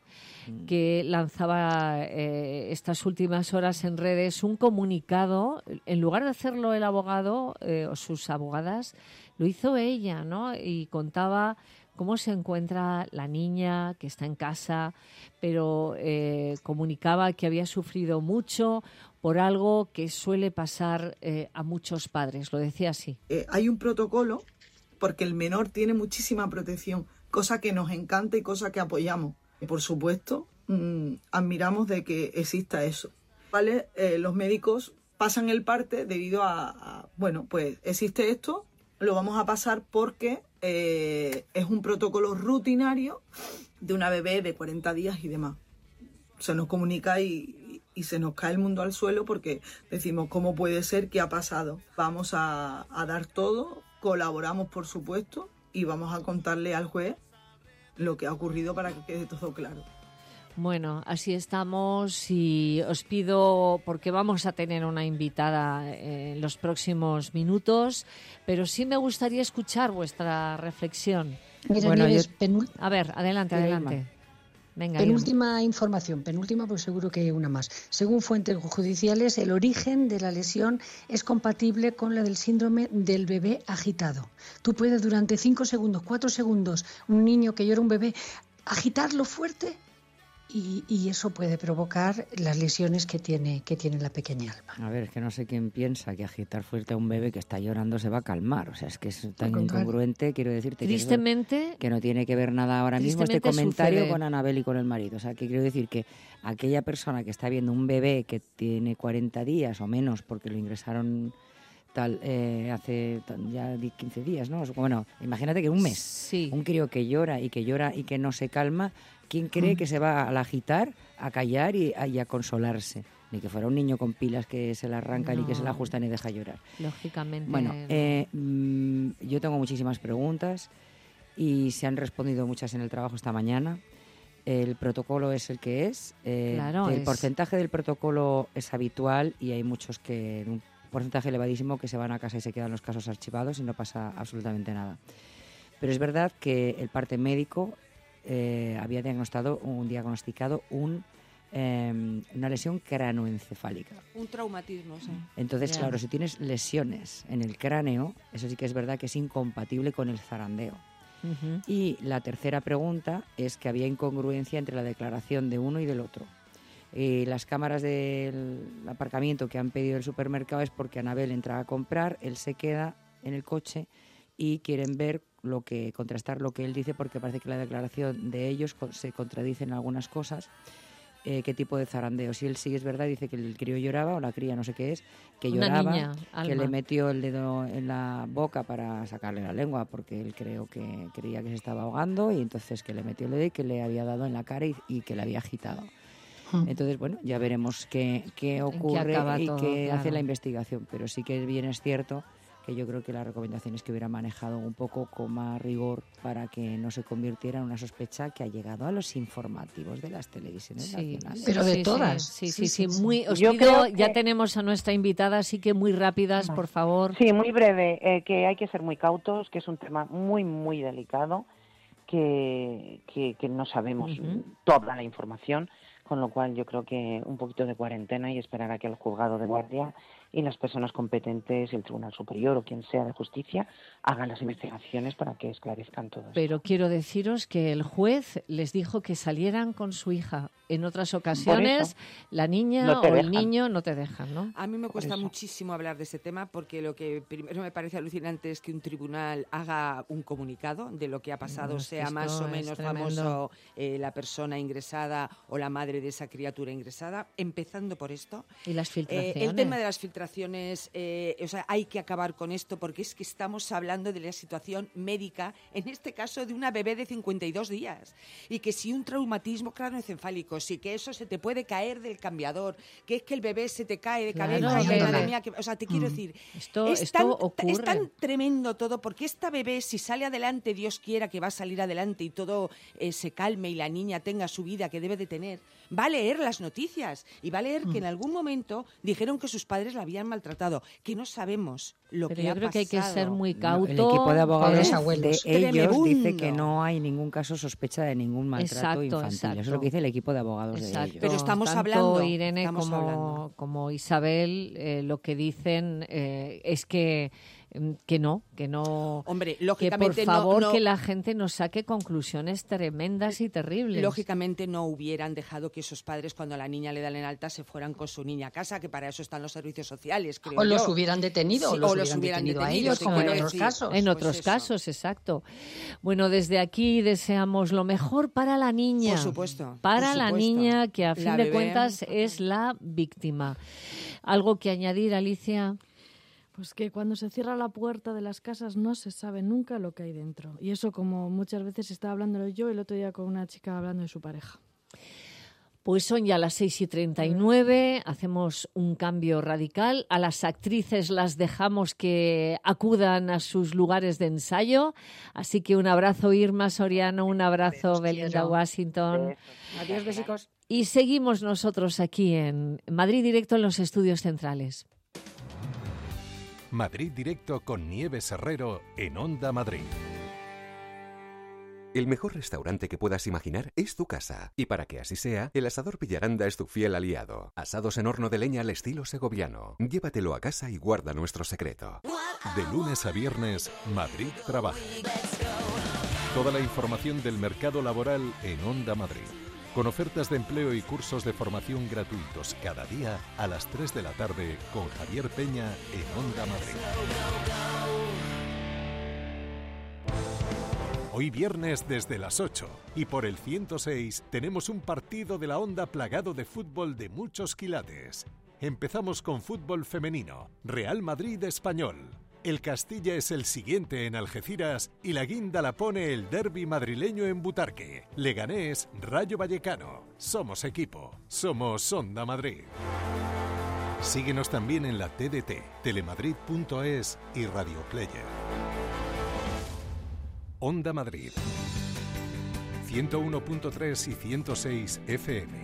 que lanzaba eh, estas últimas horas en redes un comunicado. En lugar de hacerlo el abogado eh, o sus abogadas, lo hizo ella, ¿no? Y contaba cómo se encuentra la niña que está en casa, pero eh, comunicaba que había sufrido mucho por algo que suele pasar eh, a muchos padres. Lo decía así. Eh, hay un protocolo porque el menor tiene muchísima protección, cosa que nos encanta y cosa que apoyamos. Y por supuesto, mmm, admiramos de que exista eso. ¿Vale? Eh, los médicos pasan el parte debido a, a, bueno, pues existe esto, lo vamos a pasar porque eh, es un protocolo rutinario de una bebé de cuarenta días y demás. Se nos comunica y, y se nos cae el mundo al suelo porque decimos, ¿cómo puede ser? ¿Qué ha pasado? Vamos a, a dar todo, colaboramos por supuesto y vamos a contarle al juez lo que ha ocurrido para que quede todo claro. Bueno, así estamos y os pido, porque vamos a tener una invitada en los próximos minutos, pero sí me gustaría escuchar vuestra reflexión. Mira, Bueno, Nieves, yo- penul- A ver, adelante, Sí, adelante. Venga, penúltima información, penúltima porque seguro que hay una más. Según fuentes judiciales, el origen de la lesión es compatible con la del síndrome del bebé agitado. Tú puedes durante cinco segundos, cuatro segundos, un niño que llora, un bebé, agitarlo fuerte y, y eso puede provocar las lesiones que tiene, que tiene la pequeña alma. A ver, es que no sé quién piensa que agitar fuerte a un bebé que está llorando se va a calmar. O sea, es que es tan contrario. incongruente, quiero decirte que, eso- Tristemente, que no tiene que ver nada ahora mismo este Tristemente comentario sucede. con Anabel y con el marido. O sea, que quiero decir que aquella persona que está viendo un bebé que tiene cuarenta días o menos, porque lo ingresaron tal eh, hace tan- ya di- quince días, ¿no? Bueno, imagínate que un mes, sí. un crío que llora y que llora y que no se calma, ¿quién cree que se va a agitar, a callar y a, y a consolarse? ni que fuera un niño con pilas que se la arranca No. ni que se la ajusta ni deja llorar. Lógicamente. Bueno, no. eh, mm, yo tengo muchísimas preguntas y se han respondido muchas en el trabajo esta mañana. El protocolo es el que es. eh, Claro, el es- porcentaje del protocolo es habitual y hay muchos que, un porcentaje elevadísimo, que se van a casa y se quedan los casos archivados y no pasa absolutamente nada. Pero es verdad que el parte médico eh, había diagnosticado un, diagnosticado un, eh, una lesión cranoencefálica. Un traumatismo, sí. Entonces, Ya. claro, si tienes lesiones en el cráneo, eso sí que es verdad que es incompatible con el zarandeo. Ujú. Y la tercera pregunta es que había incongruencia entre la declaración de uno y del otro. Eh, las cámaras del aparcamiento que han pedido el supermercado es porque Anabel entra a comprar, él se queda en el coche y quieren ver lo que contrastar lo que él dice, porque parece que la declaración de ellos co- se contradice en algunas cosas. Eh, qué tipo de zarandeo. Si él sí es verdad, dice que el crío lloraba, o la cría, no sé qué es, que Una lloraba, niña, que Alma. le metió el dedo en la boca para sacarle la lengua, porque él creo que creía que se estaba ahogando, y entonces que le metió el dedo y que le había dado en la cara y, y que le había agitado. Entonces, bueno, ya veremos qué, qué ocurre acaba y todo, qué claro. hace la investigación, pero sí que bien es cierto que yo creo que la recomendación es que hubiera manejado un poco con más rigor para que no se convirtiera en una sospecha que ha llegado a los informativos de las televisiones Sí, nacionales. Pero de sí, todas. Sí, sí, sí, Sí, sí, sí. muy. Os Yo pido, creo ya que- tenemos a nuestra invitada, así que muy rápidas, por favor. Sí, muy breve, eh, que hay que ser muy cautos, que es un tema muy, muy delicado, que, que, que no sabemos Ujú. toda la información, con lo cual yo creo que un poquito de cuarentena y esperar a que el juzgado de guardia y las personas competentes, el Tribunal Superior o quien sea de justicia, hagan las investigaciones para que esclarezcan todo esto. Pero quiero deciros que el juez les dijo que salieran con su hija. En otras ocasiones, la niña No te o el dejan. niño no te dejan, ¿no? A mí me cuesta eso. muchísimo hablar de ese tema porque lo que primero me parece alucinante es que un tribunal haga un comunicado de lo que ha pasado, No, es que sea más esto o es menos tremendo. famoso eh, la persona ingresada o la madre de esa criatura ingresada, empezando por esto. Y las Eh, filtraciones. el tema de las filtraciones, eh, o sea, hay que acabar con esto porque es que estamos hablando de la situación médica, en este caso de una bebé de cincuenta y dos días. Y que si un traumatismo cranoencefálico, si que eso se te puede caer del cambiador, que es que el bebé se te cae de Claro, cabeza y que- madre mía, que- o sea, te quiero decir, Esto- es, esto tan, ocurre. es tan tremendo todo porque esta bebé, si sale adelante, Dios quiera que va a salir adelante y todo eh, se calme y la niña tenga su vida que debe de tener, va a leer las noticias y va a leer que en algún momento dijeron que sus padres la habían maltratado, que no sabemos lo Pero que yo ha creo que hay que pasado. ser muy No, cauto. el equipo de abogados los de abuelos. ellos dice Tremebundo. que no hay ningún caso sospecha de ningún maltrato Exacto, infantil. Eso es exacto. lo que dice el equipo de abogados Exacto. de ellos. Pero estamos Tanto hablando, Irene estamos como, hablando. como Isabel, eh, lo que dicen eh, es que, mm, que no, que no. Hombre, Que por lógicamente no- favor no, que la gente no saque conclusiones tremendas y terribles. lógicamente no hubieran dejado que esos padres cuando a la niña le dan en alta se fueran con su niña a casa, que para eso están los servicios sociales, creo O los yo. hubieran detenido, Sí, o los, o los hubieran, hubieran detenido, detenido, a ellos, te como en quiero otros decir. casos. En Pues otros eso. casos, exacto. Bueno, desde aquí deseamos lo mejor para la niña. Por supuesto, Para por la supuesto. niña que a fin La de bebé. cuentas es la víctima. ¿Algo que añadir, Alicia? Pues que cuando se cierra la puerta de las casas no se sabe nunca lo que hay dentro. Y eso, como muchas veces estaba hablándolo yo el otro día con una chica hablando de su pareja. Pues son ya las seis y treinta y nueve, hacemos un cambio radical. A las actrices las dejamos que acudan a sus lugares de ensayo. Así que un abrazo, Irma Soriano, un abrazo, Belinda Washington. Adiós, besicos. Y seguimos nosotros aquí en Madrid Directo en los estudios centrales. Madrid Directo con Nieves Herrero en Onda Madrid. El mejor restaurante que puedas imaginar es tu casa. Y para que así sea, el Asador Villaranda es tu fiel aliado. Asados en horno de leña al estilo segoviano. Llévatelo a casa y guarda nuestro secreto. De lunes a viernes, Madrid Trabaja. Toda la información del mercado laboral en Onda Madrid. Con ofertas de empleo y cursos de formación gratuitos cada día a las tres de la tarde con Javier Peña en Onda Madrid. Hoy viernes desde las ocho y por el ciento seis tenemos un partido de la Onda plagado de fútbol de muchos quilates. Empezamos con fútbol femenino, Real Madrid Español. El Castilla es el siguiente en Algeciras y la guinda la pone el derbi madrileño en Butarque. Leganés, Rayo Vallecano. Somos equipo. Somos Onda Madrid. Síguenos también en la T D T, telemadrid punto es y Radio Player. Onda Madrid. ciento uno punto tres y ciento seis F M.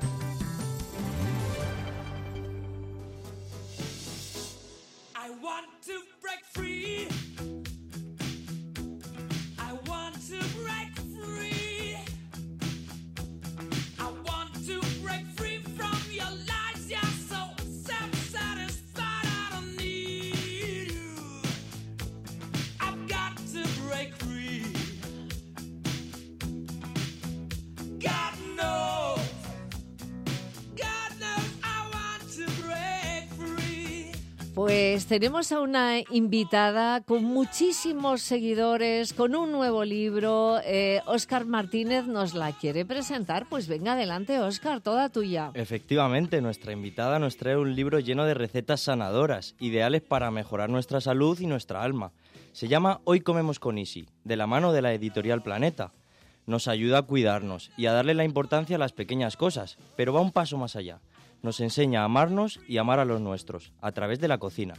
Pues tenemos a una invitada con muchísimos seguidores, con un nuevo libro. Eh, Óscar Martínez nos la quiere presentar. Pues venga, adelante, Óscar, toda tuya. Efectivamente, nuestra invitada nos trae un libro lleno de recetas sanadoras, ideales para mejorar nuestra salud y nuestra alma. Se llama Hoy comemos con Isi, de la mano de la editorial Planeta. Nos ayuda a cuidarnos y a darle la importancia a las pequeñas cosas, pero va un paso más allá. Nos enseña a amarnos y amar a los nuestros, a través de la cocina.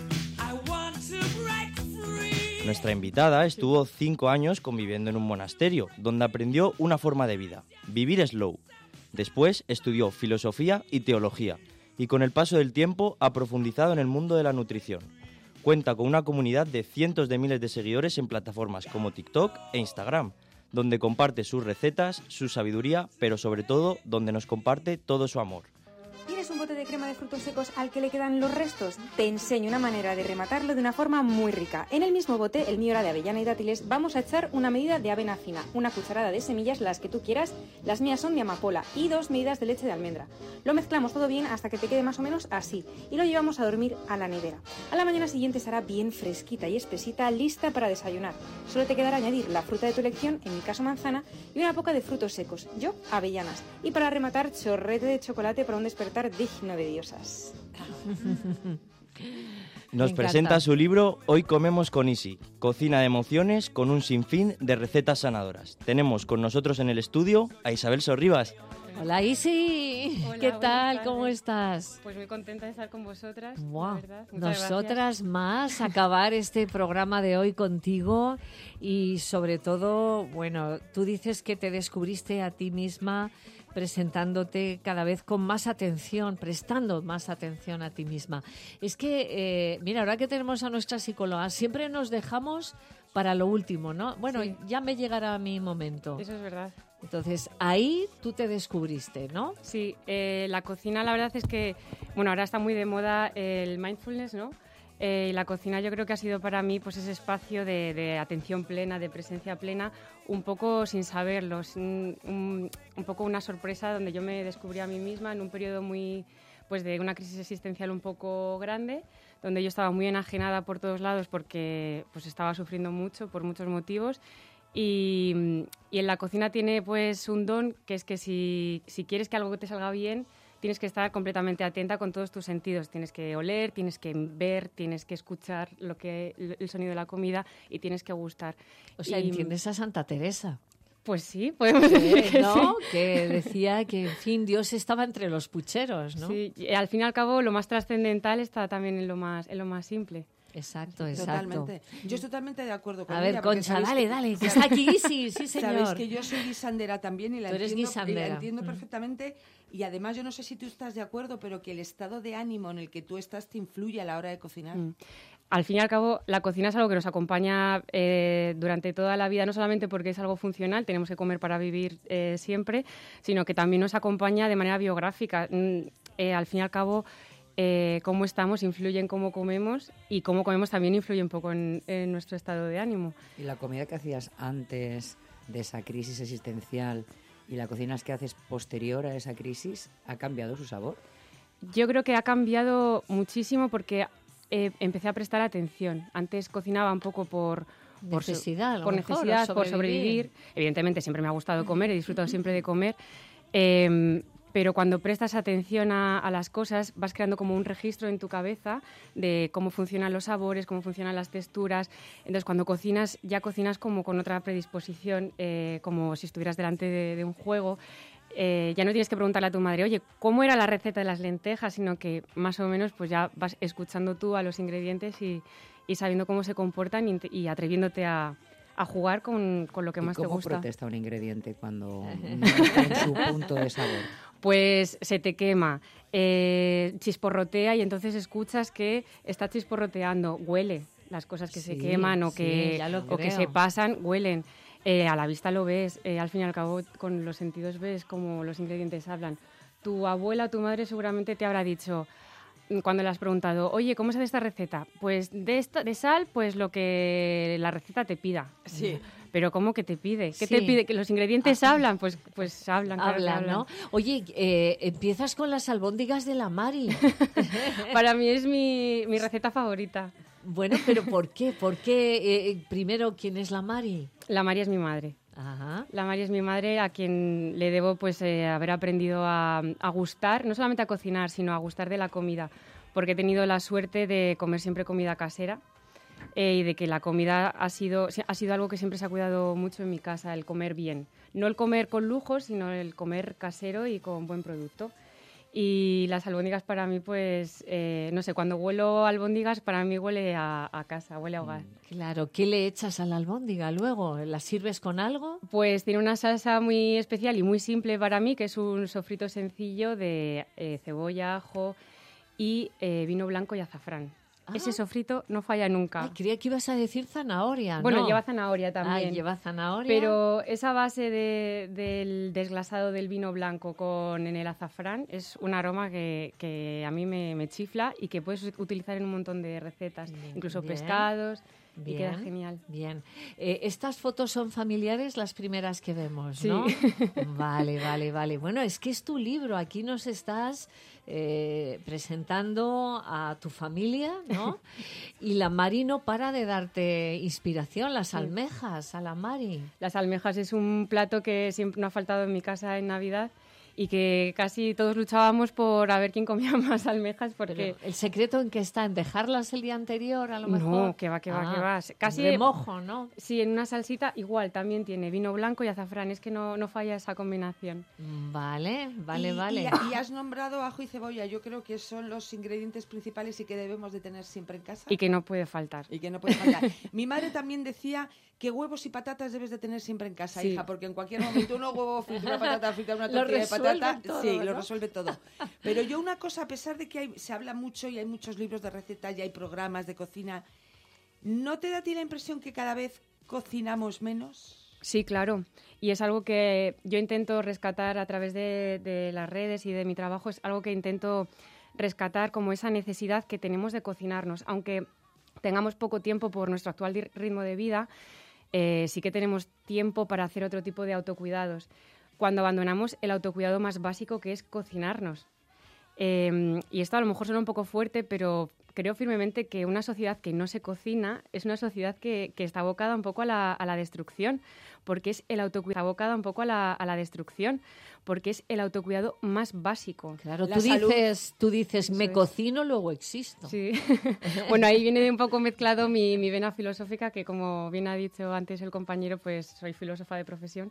Nuestra invitada estuvo cinco años conviviendo en un monasterio, donde aprendió una forma de vida, vivir slow. Después estudió filosofía y teología, y con el paso del tiempo ha profundizado en el mundo de la nutrición. Cuenta con una comunidad de cientos de miles de seguidores en plataformas como TikTok e Instagram, donde comparte sus recetas, su sabiduría, pero sobre todo donde nos comparte todo su amor. ¿Tienes un bote de crema de frutos secos al que le quedan los restos? Te enseño una manera de rematarlo de una forma muy rica. En el mismo bote, el mío era de avellana y dátiles, vamos a echar una medida de avena fina, una cucharada de semillas, las que tú quieras, las mías son de amapola, y dos medidas de leche de almendra. Lo mezclamos todo bien hasta que te quede más o menos así, y lo llevamos a dormir a la nevera. A la mañana siguiente estará bien fresquita y espesita, lista para desayunar. Solo te quedará añadir la fruta de tu elección, en mi caso manzana, y una poca de frutos secos, yo avellanas. Y para rematar, chorrete de chocolate para un despertar digno de diosas. Nos presenta su libro Hoy comemos con Isi, cocina de emociones con un sinfín de recetas sanadoras. Tenemos con nosotros en el estudio a Isabel Sorribas. Hola Isi, Hola, ¿qué tal? tardes. ¿Cómo estás? Pues muy contenta de estar con vosotras, Wow. la verdad. Muchas Nosotras gracias. más, acabar este programa de hoy contigo y sobre todo, bueno, tú dices que te descubriste a ti misma presentándote cada vez con más atención, prestando más atención a ti misma. Es que, eh, mira, ahora que tenemos a nuestra psicóloga, siempre nos dejamos para lo último, ¿no? Bueno, Sí. ya me llegará mi momento. Eso es verdad. Entonces, ahí tú te descubriste, ¿no? Sí, eh, la cocina la verdad es que, bueno, ahora está muy de moda el mindfulness, ¿no? Eh, y la cocina yo creo que ha sido para mí pues ese espacio de, de atención plena, de presencia plena, un poco sin saberlo, sin- un, un poco una sorpresa donde yo me descubrí a mí misma en un periodo muy, pues de una crisis existencial un poco grande, donde yo estaba muy enajenada por todos lados porque pues estaba sufriendo mucho por muchos motivos. Y, y en la cocina tiene pues un don que es que si, si quieres que algo te salga bien, tienes que estar completamente atenta con todos tus sentidos. Tienes que oler, tienes que ver, tienes que escuchar lo que, el sonido de la comida y tienes que gustar. O sea, Y- entiendes a Santa Teresa. Pues sí, podemos decir Eh, que ¿no? sí. Que decía que, en fin, Dios estaba entre los pucheros, ¿no? Sí, y al fin y al cabo lo más trascendental está también en lo más, en lo más simple. Exacto, exacto. Totalmente. Yo estoy totalmente de acuerdo con A ver, ella, porque Concha, sabéis dale, que- dale, que está aquí, sí, sí, señor. Sabéis que yo soy guisandera también y la Tú eres entiendo, y la guisandera. entiendo Mm. perfectamente. Y además yo no sé si tú estás de acuerdo, pero que el estado de ánimo en el que tú estás te influye a la hora de cocinar. Mm. Al fin y al cabo, la cocina es algo que nos acompaña eh, durante toda la vida, no solamente porque es algo funcional, tenemos que comer para vivir eh, siempre, sino que también nos acompaña de manera biográfica. Mm, eh, al fin y al cabo, eh, cómo estamos influye en cómo comemos y cómo comemos también influye un poco en, en nuestro estado de ánimo. ¿Y la comida que hacías antes de esa crisis existencial y la cocina que haces posterior a esa crisis, ha cambiado su sabor? Yo creo que ha cambiado muchísimo porque eh, empecé a prestar atención. Antes cocinaba un poco por... por so- Necesidad, a lo por mejor, necesidad, o por sobrevivir. sobrevivir. Evidentemente siempre me ha gustado comer, he disfrutado siempre de comer. Eh, pero cuando prestas atención a, a las cosas vas creando como un registro en tu cabeza de cómo funcionan los sabores, cómo funcionan las texturas. Entonces cuando cocinas ya cocinas como con otra predisposición, eh, como si estuvieras delante de, de un juego. Eh, ya no tienes que preguntarle a tu madre, oye, ¿cómo era la receta de las lentejas? Sino que más o menos pues ya vas escuchando tú a los ingredientes y, y sabiendo cómo se comportan y, y atreviéndote a, a jugar con, con lo que más te gusta. ¿Cómo protesta un ingrediente cuando no está en su punto de sabor? Pues se te quema, eh, chisporrotea y entonces escuchas que está chisporroteando, huele las cosas que sí, se queman o, sí, que, o que se pasan, huelen. Eh, a la vista lo ves, eh, al fin y al cabo con los sentidos ves cómo los ingredientes hablan. Tu abuela o tu madre seguramente te habrá dicho, cuando le has preguntado, oye, ¿cómo se hace esta receta? Pues de, esta, de sal, pues lo que la receta te pida. Sí. Pero ¿cómo que te pide? ¿Qué Sí. te pide? ¿Que los ingredientes Ah. hablan? Pues, pues hablan. claro que Hablan, hablan. ¿no? Oye, eh, empiezas con las albóndigas de la Mari. Para mí es mi, mi receta favorita. Bueno, pero ¿por qué? ¿Por qué? Eh, primero, ¿quién es la Mari? La Mari es mi madre. Ajá. La Mari es mi madre a quien le debo pues eh, haber aprendido a, a gustar, no solamente a cocinar, sino a gustar de la comida, porque he tenido la suerte de comer siempre comida casera eh, y de que la comida ha sido, ha sido algo que siempre se ha cuidado mucho en mi casa, el comer bien. No el comer con lujos, sino el comer casero y con buen producto. Y las albóndigas para mí, pues, eh, no sé, cuando huelo albóndigas, para mí huele a, a casa, huele a hogar. Claro, ¿qué le echas a la albóndiga luego? ¿La sirves con algo? Pues tiene una salsa muy especial y muy simple para mí, que es un sofrito sencillo de eh, cebolla, ajo y eh, vino blanco y azafrán. Ah. Ese sofrito no falla nunca. Ay, creía que ibas a decir zanahoria, Bueno, ¿no? lleva zanahoria también. Ah, lleva zanahoria. Pero esa base de, del desglasado del vino blanco con en el azafrán es un aroma que, que a mí me, me chifla y que puedes utilizar en un montón de recetas, Bien, incluso bien. pescados, Bien, y queda genial. Bien. Eh, estas fotos son familiares, las primeras que vemos, Sí. ¿no? Vale, vale, vale. Bueno, es que es tu libro. Aquí nos estás eh, presentando a tu familia, ¿no? Y la Mari no para de darte inspiración, las Sí. almejas a la Mari. Las almejas es un plato que siempre no ha faltado en mi casa en Navidad y que casi todos luchábamos por a ver quién comía más almejas porque... Pero, ¿el secreto en qué está? ¿En dejarlas el día anterior, a lo mejor? No, que va, que va, Ah, que va. Casi remojo, ¿no? Sí, en una salsita igual también tiene vino blanco y azafrán. Es que no, no falla esa combinación. Vale, vale, y, vale. Y, y has nombrado ajo y cebolla. Yo creo que son los ingredientes principales y que debemos de tener siempre en casa. Y que no puede faltar. Y que no puede faltar. Mi madre también decía que huevos y patatas debes de tener siempre en casa, Sí. hija, porque en cualquier momento unos huevos fritos, una patata frita, una Lo tortilla de patata, resuelven todo, sí, ¿no? lo resuelve todo. Pero yo una cosa, a pesar de que hay, se habla mucho y hay muchos libros de recetas y hay programas de cocina, ¿no te da a ti la impresión que cada vez cocinamos menos? Sí, claro. Y es algo que yo intento rescatar a través de, de las redes y de mi trabajo. Es algo que intento rescatar como esa necesidad que tenemos de cocinarnos. Aunque tengamos poco tiempo por nuestro actual di- ritmo de vida, eh, sí que tenemos tiempo para hacer otro tipo de autocuidados. Cuando abandonamos el autocuidado más básico, que es cocinarnos. Eh, y esto a lo mejor suena un poco fuerte, pero creo firmemente que una sociedad que no se cocina es una sociedad que, que está abocada un poco a la, a la destrucción, porque es el autocuidado abocada un poco a la, a la destrucción, porque es el autocuidado más básico. Claro, La tú salud. dices, tú dices, Eso me es. cocino, luego existo. Sí. Bueno, ahí viene un poco mezclado mi, mi vena filosófica, que como bien ha dicho antes el compañero, pues soy filósofa de profesión.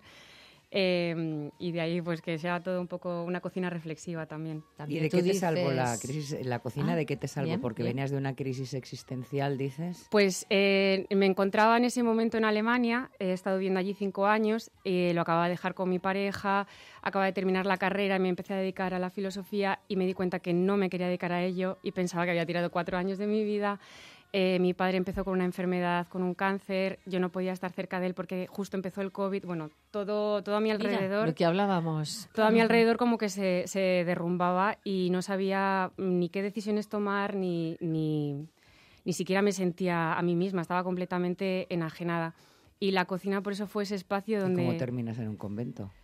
Eh, y de ahí pues que sea todo un poco una cocina reflexiva también. ¿Y También de tú qué te dices- salvó la crisis, la cocina? Ah, ¿De qué te salvó? bien, Porque bien. venías de una crisis existencial, dices. Pues eh, me encontraba en ese momento en Alemania, he estado viviendo allí cinco años, eh, lo acababa de dejar con mi pareja, acababa de terminar la carrera y me empecé a dedicar a la filosofía y me di cuenta que no me quería dedicar a ello y pensaba que había tirado cuatro años de mi vida. Eh, mi padre empezó con una enfermedad, con un cáncer, yo no podía estar cerca de él porque justo empezó el COVID, bueno, todo, todo a mi Mira, alrededor... lo que hablábamos. Todo a mi alrededor como que se, se derrumbaba y no sabía ni qué decisiones tomar, ni, ni, ni siquiera me sentía a mí misma, estaba completamente enajenada. Y la cocina por eso fue ese espacio ¿Y donde... cómo terminas en un convento?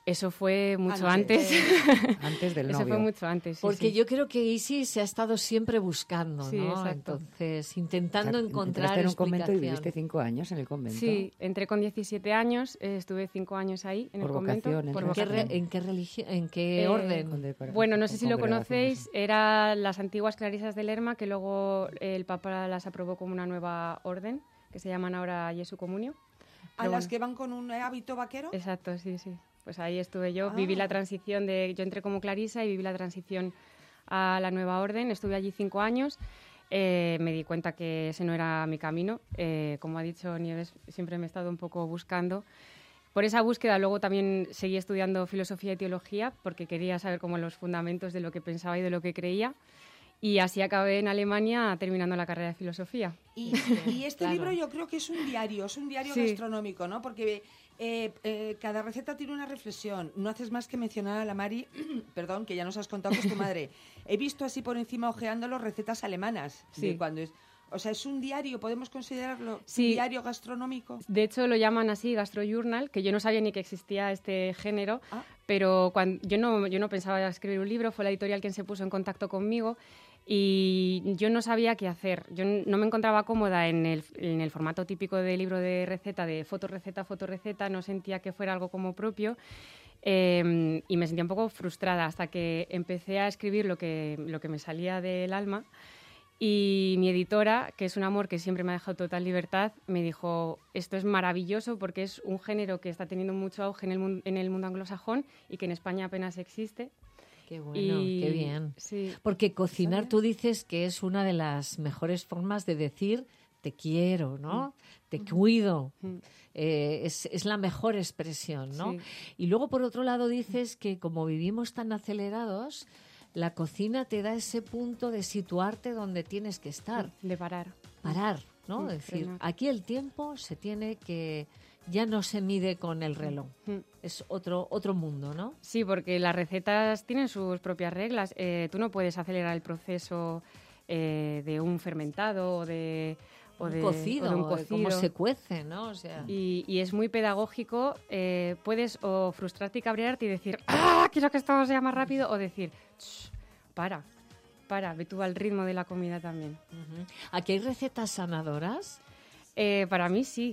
Eso fue mucho antes. antes. Antes del novio. Eso fue mucho antes, sí, Porque sí. yo creo que Isis se ha estado siempre buscando, Sí, ¿no? exacto. Entonces, intentando O sea, encontrar entraste en un convento y explicación. viviste cinco años en el convento. Sí, entré con diecisiete años, eh, estuve cinco años ahí en Por el convento. vocación, por ¿En qué, vocación. re- en qué religión, en qué Eh, orden? Bueno, no sé con si lo congregación, conocéis, eran las antiguas clarisas de Lerma, que luego el Papa las aprobó como una nueva orden, que se llaman ahora Jesu Comunio. ¿A Pero las bueno. que van con un hábito vaquero? Exacto, sí, sí. Pues ahí estuve yo, Ah. viví la transición de... Yo entré como clarisa y viví la transición a la nueva orden, estuve allí cinco años, eh, me di cuenta que ese no era mi camino, eh, como ha dicho Nieves, siempre me he estado un poco buscando. Por esa búsqueda luego también seguí estudiando filosofía y teología, porque quería saber como los fundamentos de lo que pensaba y de lo que creía. Y así acabé en Alemania terminando la carrera de filosofía. Y, y este Claro. libro yo creo que es un diario, es un diario Sí. gastronómico, ¿no? Porque eh, eh, cada receta tiene una reflexión. No haces más que mencionar a la Mari, perdón, que ya nos has contado que es tu madre. He visto así por encima ojeándolo recetas alemanas. Sí. De cuando es, o sea, es un diario, podemos considerarlo Sí. un diario gastronómico. De hecho, lo llaman así gastrojournal, que yo no sabía ni que existía este género, Ah. pero cuando, yo, no, yo no pensaba escribir un libro, fue la editorial quien se puso en contacto conmigo y yo no sabía qué hacer. Yo n- no me encontraba cómoda en el, en el formato típico de libro de receta, de foto-receta, foto-receta, no sentía que fuera algo como propio. Eh, y me sentía un poco frustrada hasta que empecé a escribir lo que, lo que me salía del alma. Y mi editora, que es un amor que siempre me ha dejado total libertad, me dijo, esto es maravilloso porque es un género que está teniendo mucho auge en el, mun- en el mundo anglosajón y que en España apenas existe. Qué bueno, Y- qué bien. Sí. Porque cocinar, tú dices que es una de las mejores formas de decir te quiero, ¿no? Te cuido. Mm. Eh, es, es la mejor expresión, ¿no? Sí. Y luego, por otro lado, dices que como vivimos tan acelerados, la cocina te da ese punto de situarte donde tienes que estar. De parar. Parar, ¿no? Mm, Es decir, frenar. aquí el tiempo se tiene que... Ya no se mide con el reloj. Mm. Es otro, otro mundo, ¿no? Sí, porque las recetas tienen sus propias reglas. Eh, tú no puedes acelerar el proceso eh, de un fermentado o de, o Un de, cocido, o de un de cocido. cómo se cuece, ¿no? O sea... Y, y es muy pedagógico. Eh, puedes o frustrarte y cabrearte y decir, ¡ah! Quiero que esto sea más rápido. O decir, "Shh, para, para, ve tú al ritmo de la comida también. Ujú. ¿Aquí hay recetas sanadoras? Eh, para mí sí.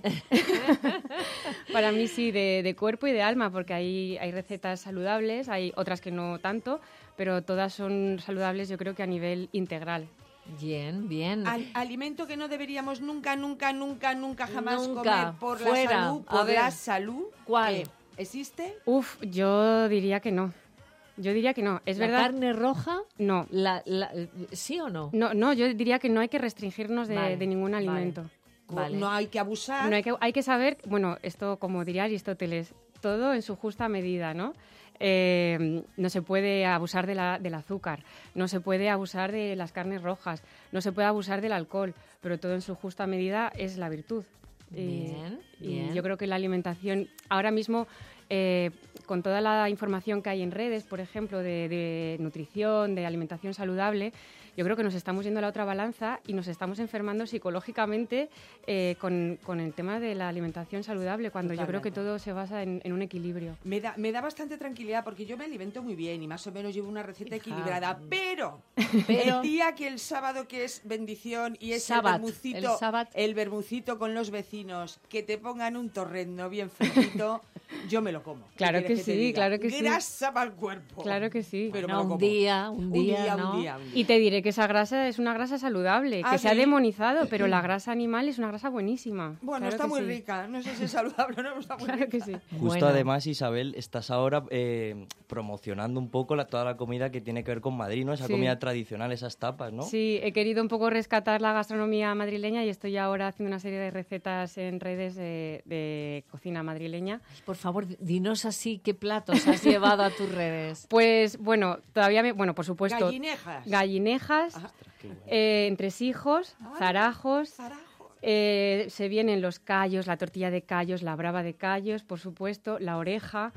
Para mí sí, de, de cuerpo y de alma, porque hay, hay recetas saludables, hay otras que no tanto, pero todas son saludables yo creo que a nivel integral. Bien, bien. Al- alimento que no deberíamos nunca, nunca, nunca, nunca jamás Nunca. comer por Fuera. la salud. A Por ver. la salud. ¿Cuál? Eh, ¿Existe? Uf, yo diría que no. Yo diría que no. Es ¿La verdad. carne roja? No. La, la- ¿Sí o no? No, no, yo diría que no hay que restringirnos de, Vale, de ningún vale. alimento. Vale. No hay que abusar. No hay que, hay que saber, bueno, esto como diría Aristóteles, todo en su justa medida, ¿no? Eh, no se puede abusar de la- del azúcar, no se puede abusar de las carnes rojas, no se puede abusar del alcohol, pero todo en su justa medida es la virtud. Y- Bien, y bien. yo creo que la alimentación, ahora mismo, eh, con toda la información que hay en redes, por ejemplo, de, de nutrición, de alimentación saludable, yo creo que nos estamos yendo a la otra balanza y nos estamos enfermando psicológicamente eh, con, con el tema de la alimentación saludable, cuando yo creo que todo se basa en, en un equilibrio. Me da, me da bastante tranquilidad porque yo me alimento muy bien y más o menos llevo una receta Hija. equilibrada, pero, Pero- el día que el sábado que es bendición y es Sábat, el bermucito, el sábat. el bermucito con los vecinos, que te pongan un torrendo bien fresquito, yo me lo como. ¿Qué Claro quieres que te sí, diga? claro que sí. Grasa para el cuerpo. Claro que sí. Pero No, me lo un como. día, un día, ¿no? un día, un día. Y te diré que esa grasa es una grasa saludable, ¿Ah, que se ha sí? demonizado, pero la grasa animal es una grasa buenísima. Bueno, Claro está que muy sí. rica. No sé si es saludable o no, pero está muy Claro rica. que sí. Justo Bueno. además, Isabel, estás ahora eh, promocionando un poco la, toda la comida que tiene que ver con Madrid, ¿no? Esa Sí. comida tradicional, esas tapas, ¿no? Sí, he querido un poco rescatar la gastronomía madrileña y estoy ahora haciendo una serie de recetas en redes de, de cocina madrileña. Por favor, dinos así qué platos has llevado a tus redes. Pues bueno, todavía me, bueno, por supuesto, Gallinejas. gallinejas, Ajá. eh, entresijos, Ay, zarajos, Zarajos. eh, se vienen los callos, la tortilla de callos, la brava de callos, por supuesto, la oreja,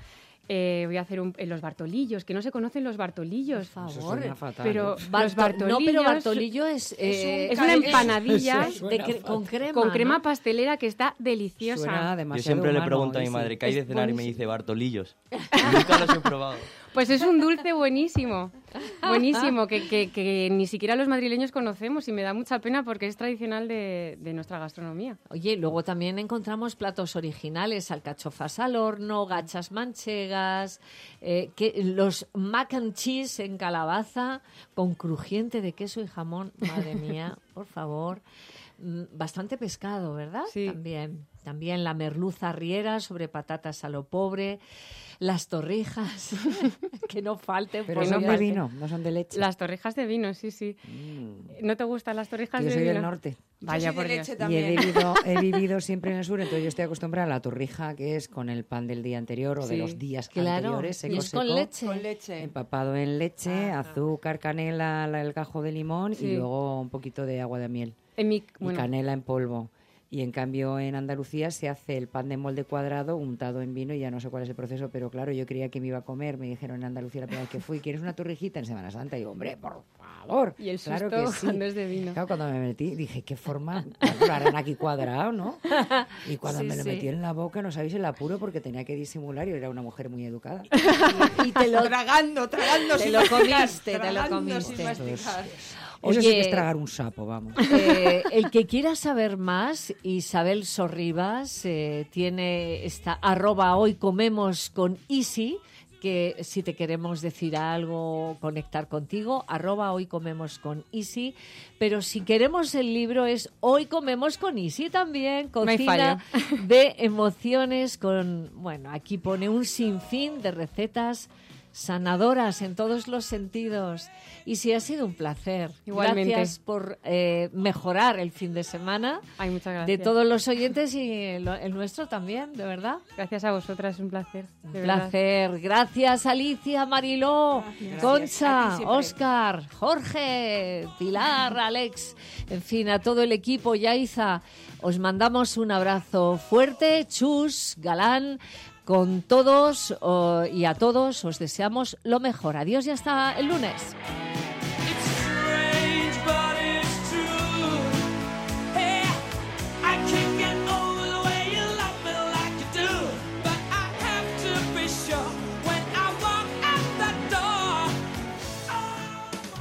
Eh, voy a hacer un, eh, los bartolillos, que no se conocen los bartolillos. Por favor. Eso fatal, pero ¿eh? los bartolillos, no, pero bartolillo es, eh, es una empanadilla de cre- con crema, con crema ¿no? pastelera que está deliciosa. Suena demasiado Yo siempre le humano, pregunto a mi Isi. madre qué hay de Es cenar y me buenísimo. dice Bartolillos. Nunca los he probado. Pues es un dulce buenísimo, buenísimo, que, que, que ni siquiera los madrileños conocemos y me da mucha pena porque es tradicional de, de nuestra gastronomía. Oye, y luego también encontramos platos originales, alcachofas al horno, gachas manchegas, eh, que, los mac and cheese en calabaza con crujiente de queso y jamón. Madre mía, por favor. Mm, Bastante pescado, ¿verdad? Sí. También. También la merluza arriera sobre patatas a lo pobre, las torrijas, que no falten. Pero por son Dios. de vino, no son de leche. Las torrijas de vino, sí, sí. Mm. ¿No te gustan las torrijas Yo de soy vino? del norte. Vaya, Yo soy por de Dios. leche Y he también. vivido, he vivido siempre en el sur, entonces yo estoy acostumbrada a la torrija, que es con el pan del día anterior o de Sí, los días Claro, anteriores, seco, y es con seco, leche. Con leche. empapado en leche, Ajá. azúcar, canela, la- el gajo de limón Sí. y luego un poquito de agua de miel En mi, y bueno, canela en polvo. Y en cambio en Andalucía se hace el pan de molde cuadrado untado en vino y ya no sé cuál es el proceso, pero claro, yo creía que me iba a comer, me dijeron en Andalucía la primera vez que fui, ¿quieres una torrijita en Semana Santa? Y digo, hombre, por favor. y el claro susto que sí. cuando es de vino. Claro, cuando me metí dije, ¿qué forma? Lo harán aquí cuadrado, ¿no? Y cuando Sí, me lo sí. metí en la boca, no sabéis el apuro porque tenía que disimular y era una mujer muy educada. Y te lo, Tragando, tragando te sin lo masticar, comiste, te lo tragando comiste. sin masticar. Eso sí que es Oye, tragar un sapo, vamos. Eh, el que quiera saber más, Isabel Sorribas eh, tiene esta arroba hoy comemos con Isi, que si te queremos decir algo, conectar contigo, arroba hoy comemos con Isi, pero si queremos el libro es hoy comemos con Isi también, No hay cocina de emociones con, bueno, aquí pone un sinfín de recetas sanadoras en todos los sentidos. Y sí, ha sido un placer. Igualmente. Gracias por eh, mejorar el fin de semana Ay, muchas de gracias. todos los oyentes y el, el nuestro también, de verdad. Gracias a vosotras, es un placer. Un de verdad. placer. Gracias, Alicia, Mariló, Gracias. A Concha, ti siempre. Óscar, Jorge, Pilar, Alex, en fin, a todo el equipo, Yaiza. Os mandamos un abrazo fuerte, Chus, Galán. Con todos oh, y a todos os deseamos lo mejor. Adiós y hasta el lunes.